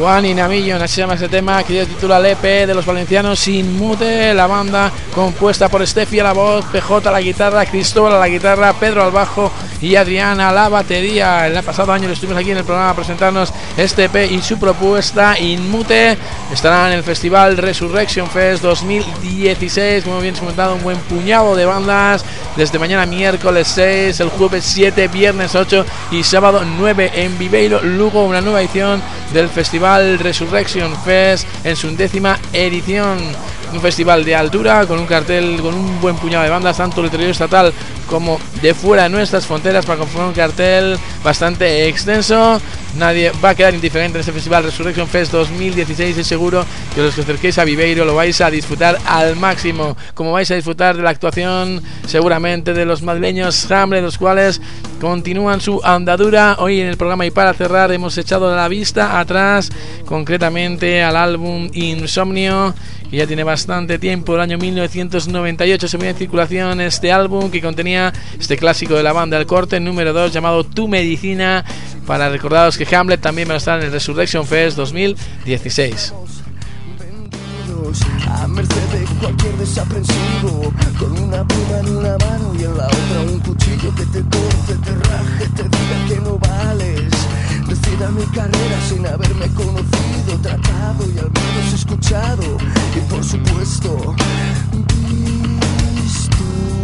One in a Million, así se llama este tema, que titula el E P de los valencianos Inmute, la banda compuesta por Steffi a la voz, P J a la guitarra, Cristóbal a la guitarra, Pedro al bajo y Adriana a la batería. El pasado año estuvimos aquí en el programa a presentarnos este E P y su propuesta. Inmute estará en el festival Resurrection Fest dos mil dieciséis, como bien comentado, un buen puñado de bandas, desde mañana miércoles seis, el jueves siete, viernes ocho y sábado nueve en Viveiro, Lugo, una nueva edición del festival Resurrection Fest en su undécima edición. Un festival de altura con un cartel con un buen puñado de bandas, tanto del territorio estatal como de fuera de nuestras fronteras, para conformar un cartel bastante extenso. Nadie va a quedar indiferente en este festival Resurrection Fest dos mil dieciséis. Es seguro que los que os acerquéis a Viveiro lo vais a disfrutar al máximo, como vais a disfrutar de la actuación seguramente de los madrileños Hamlet, los cuales continúan su andadura hoy en el programa. Y para cerrar hemos echado la vista atrás, concretamente al álbum Insomnio, que ya tiene bastante tiempo. El año mil novecientos noventa y ocho se ponía en circulación este álbum, que contenía este clásico de la banda El Corte, número dos, llamado Tu Medicina. Para recordaros que Hamlet también va a estar en el Resurrection Fest dos mil dieciséis. A merced de cualquier desaprensivo, con una pluma en una mano y en la otra un cuchillo que te corte, te raje, te diga que no vales. Decida mi carrera sin haberme conocido, tratado y al menos escuchado, y por supuesto visto.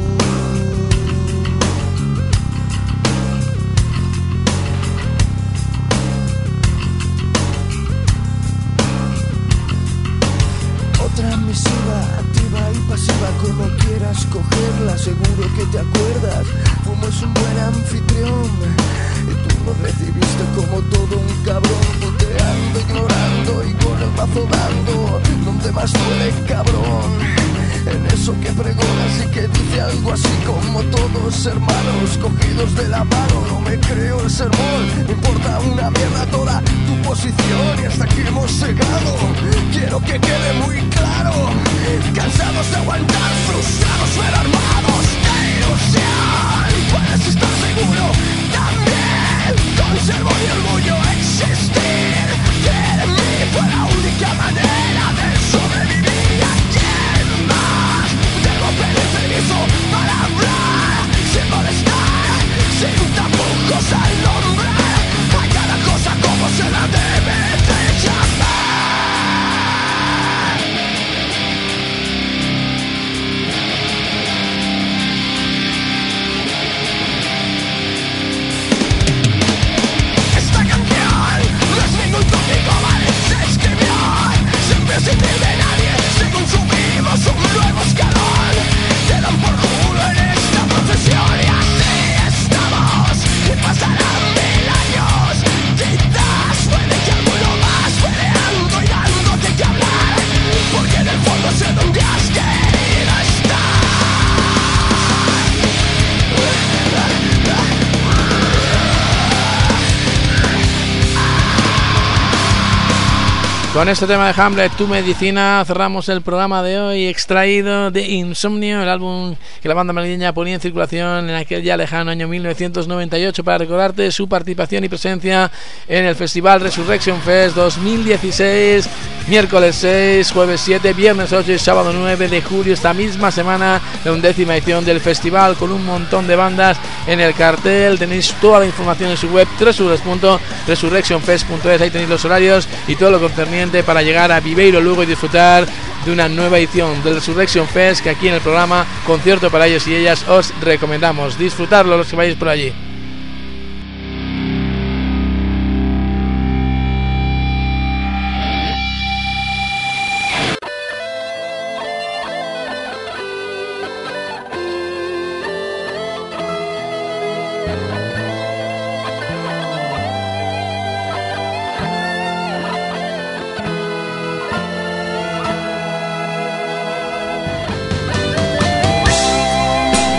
Otra misiva, activa y pasiva, como quieras cogerla, seguro que te acuerdas. Fuimos un buen anfitrión y tú nos recibiste como todo un cabrón, puteando, ignorando y con el mazo dando. Donde más duele, cabrón, en eso que pregonas y que dice algo así como todos hermanos cogidos de la mano. No me creo el sermón, me importa una mierda toda tu posición y hasta aquí hemos llegado. Quiero que quede muy claro, cansados de aguantar, frustrados pero armados de ilusión. Puedes estar seguro, también conservo mi orgullo existir. Que de mí fue la única manera de sobrevivir. ¿A quién más debo pedir permiso para hablar? Sin molestar, sin tapujos al nombrar a cada cosa como se la debe de llamar. Esta canción no es ningún tópico, vale, se escribió siempre sin ir de nadie, según subimos un nuevo escalón. Te dan por culo en esta profesión y así estamos, y pasarán mil años. Quizás puede que el mundo más peleando y dándote que hablar, porque en el fondo sé dónde has querido estar. Con este tema de Hamlet, Tu Medicina, cerramos el programa de hoy, extraído de Insomnio, el álbum que la banda madrileña ponía en circulación en aquel ya lejano año mil novecientos noventa y ocho, para recordarte su participación y presencia en el festival Resurrection Fest dos mil dieciséis, miércoles seis, jueves siete, viernes ocho y sábado nueve de julio, esta misma semana, la undécima edición del festival, con un montón de bandas en el cartel. Tenéis toda la información en su web doble u doble u doble u punto resurrection fest punto es, ahí tenéis los horarios y todo lo concerniente para llegar a Viveiro, Lugo, y disfrutar de una nueva edición del Resurrection Fest, que aquí en el programa Concierto para ellos y ellas os recomendamos. Disfrutarlo los que vayáis por allí. Pues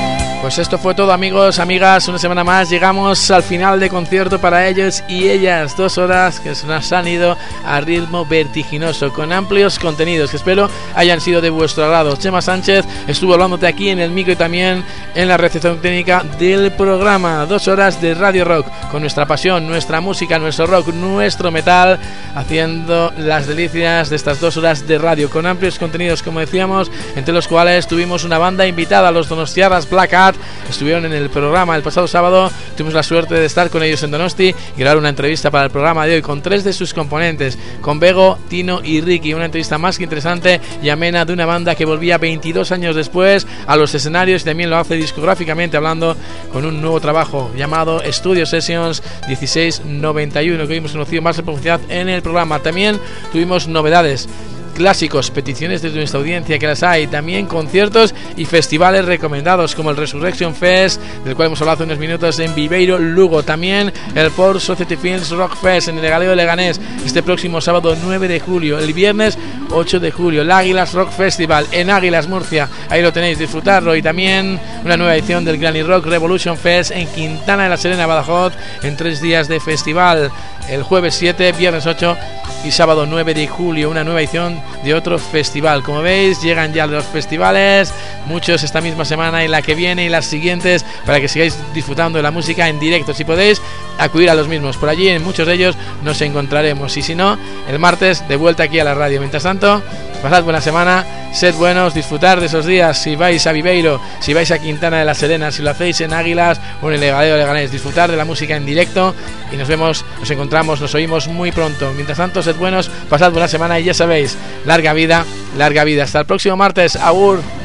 Pues esto fue todo, amigos, amigas, una semana más llegamos al final de concierto para ellos y ellas, dos horas que nos han ido a ritmo vertiginoso, con amplios contenidos que espero hayan sido de vuestro agrado. Chema Sánchez estuvo hablándote aquí en el micro y también en la recepción técnica del programa. Dos horas de Radio Rock, con nuestra pasión, nuestra música, nuestro rock, nuestro metal, haciendo las delicias de estas dos horas de radio, con amplios contenidos, como decíamos, entre los cuales tuvimos una banda invitada, los donostiarras Black Hat. Estuvieron en el programa el pasado sábado, tuvimos la suerte de estar con ellos en Donosti y grabar una entrevista para el programa de hoy con tres de sus componentes, con Bego, Tino y Ricky, una entrevista más que interesante y amena de una banda que volvía veintidós años después a los escenarios y también lo hace discográficamente hablando, con un nuevo trabajo llamado Studio Sessions dieciséis noventa y uno, que hemos conocido más en profundidad en el programa. También tuvimos novedades, clásicos, peticiones desde nuestra audiencia, que las hay, también conciertos y festivales recomendados como el Resurrection Fest, del cual hemos hablado hace unos minutos, en Viveiro, Lugo, también el Port Society Films Rock Fest en el Galeo de Leganés este próximo sábado nueve de julio, el viernes ocho de julio, el Águilas Rock Festival en Águilas, Murcia, ahí lo tenéis, disfrutarlo, y también una nueva edición del Granny Rock Revolution Fest en Quintana de la Serena, Badajoz, en tres días de festival, el jueves siete, viernes ocho y sábado nueve de julio, una nueva edición de otro festival. Como veis, llegan ya los festivales, muchos esta misma semana y la que viene y las siguientes, para que sigáis disfrutando de la música en directo. Si podéis, acudir a los mismos, por allí en muchos de ellos nos encontraremos, y si no, el martes de vuelta aquí a la radio. Mientras tanto, pasad buena semana, sed buenos, disfrutar de esos días. Si vais a Viveiro, si vais a Quintana de la Serena, si lo hacéis en Águilas o en el Galeo de Leganés, disfrutar de la música en directo, y nos vemos, nos encontramos, nos oímos muy pronto. Mientras tanto, sed buenos, pasad buena semana y ya sabéis, larga vida, larga vida. Hasta el próximo martes, agur.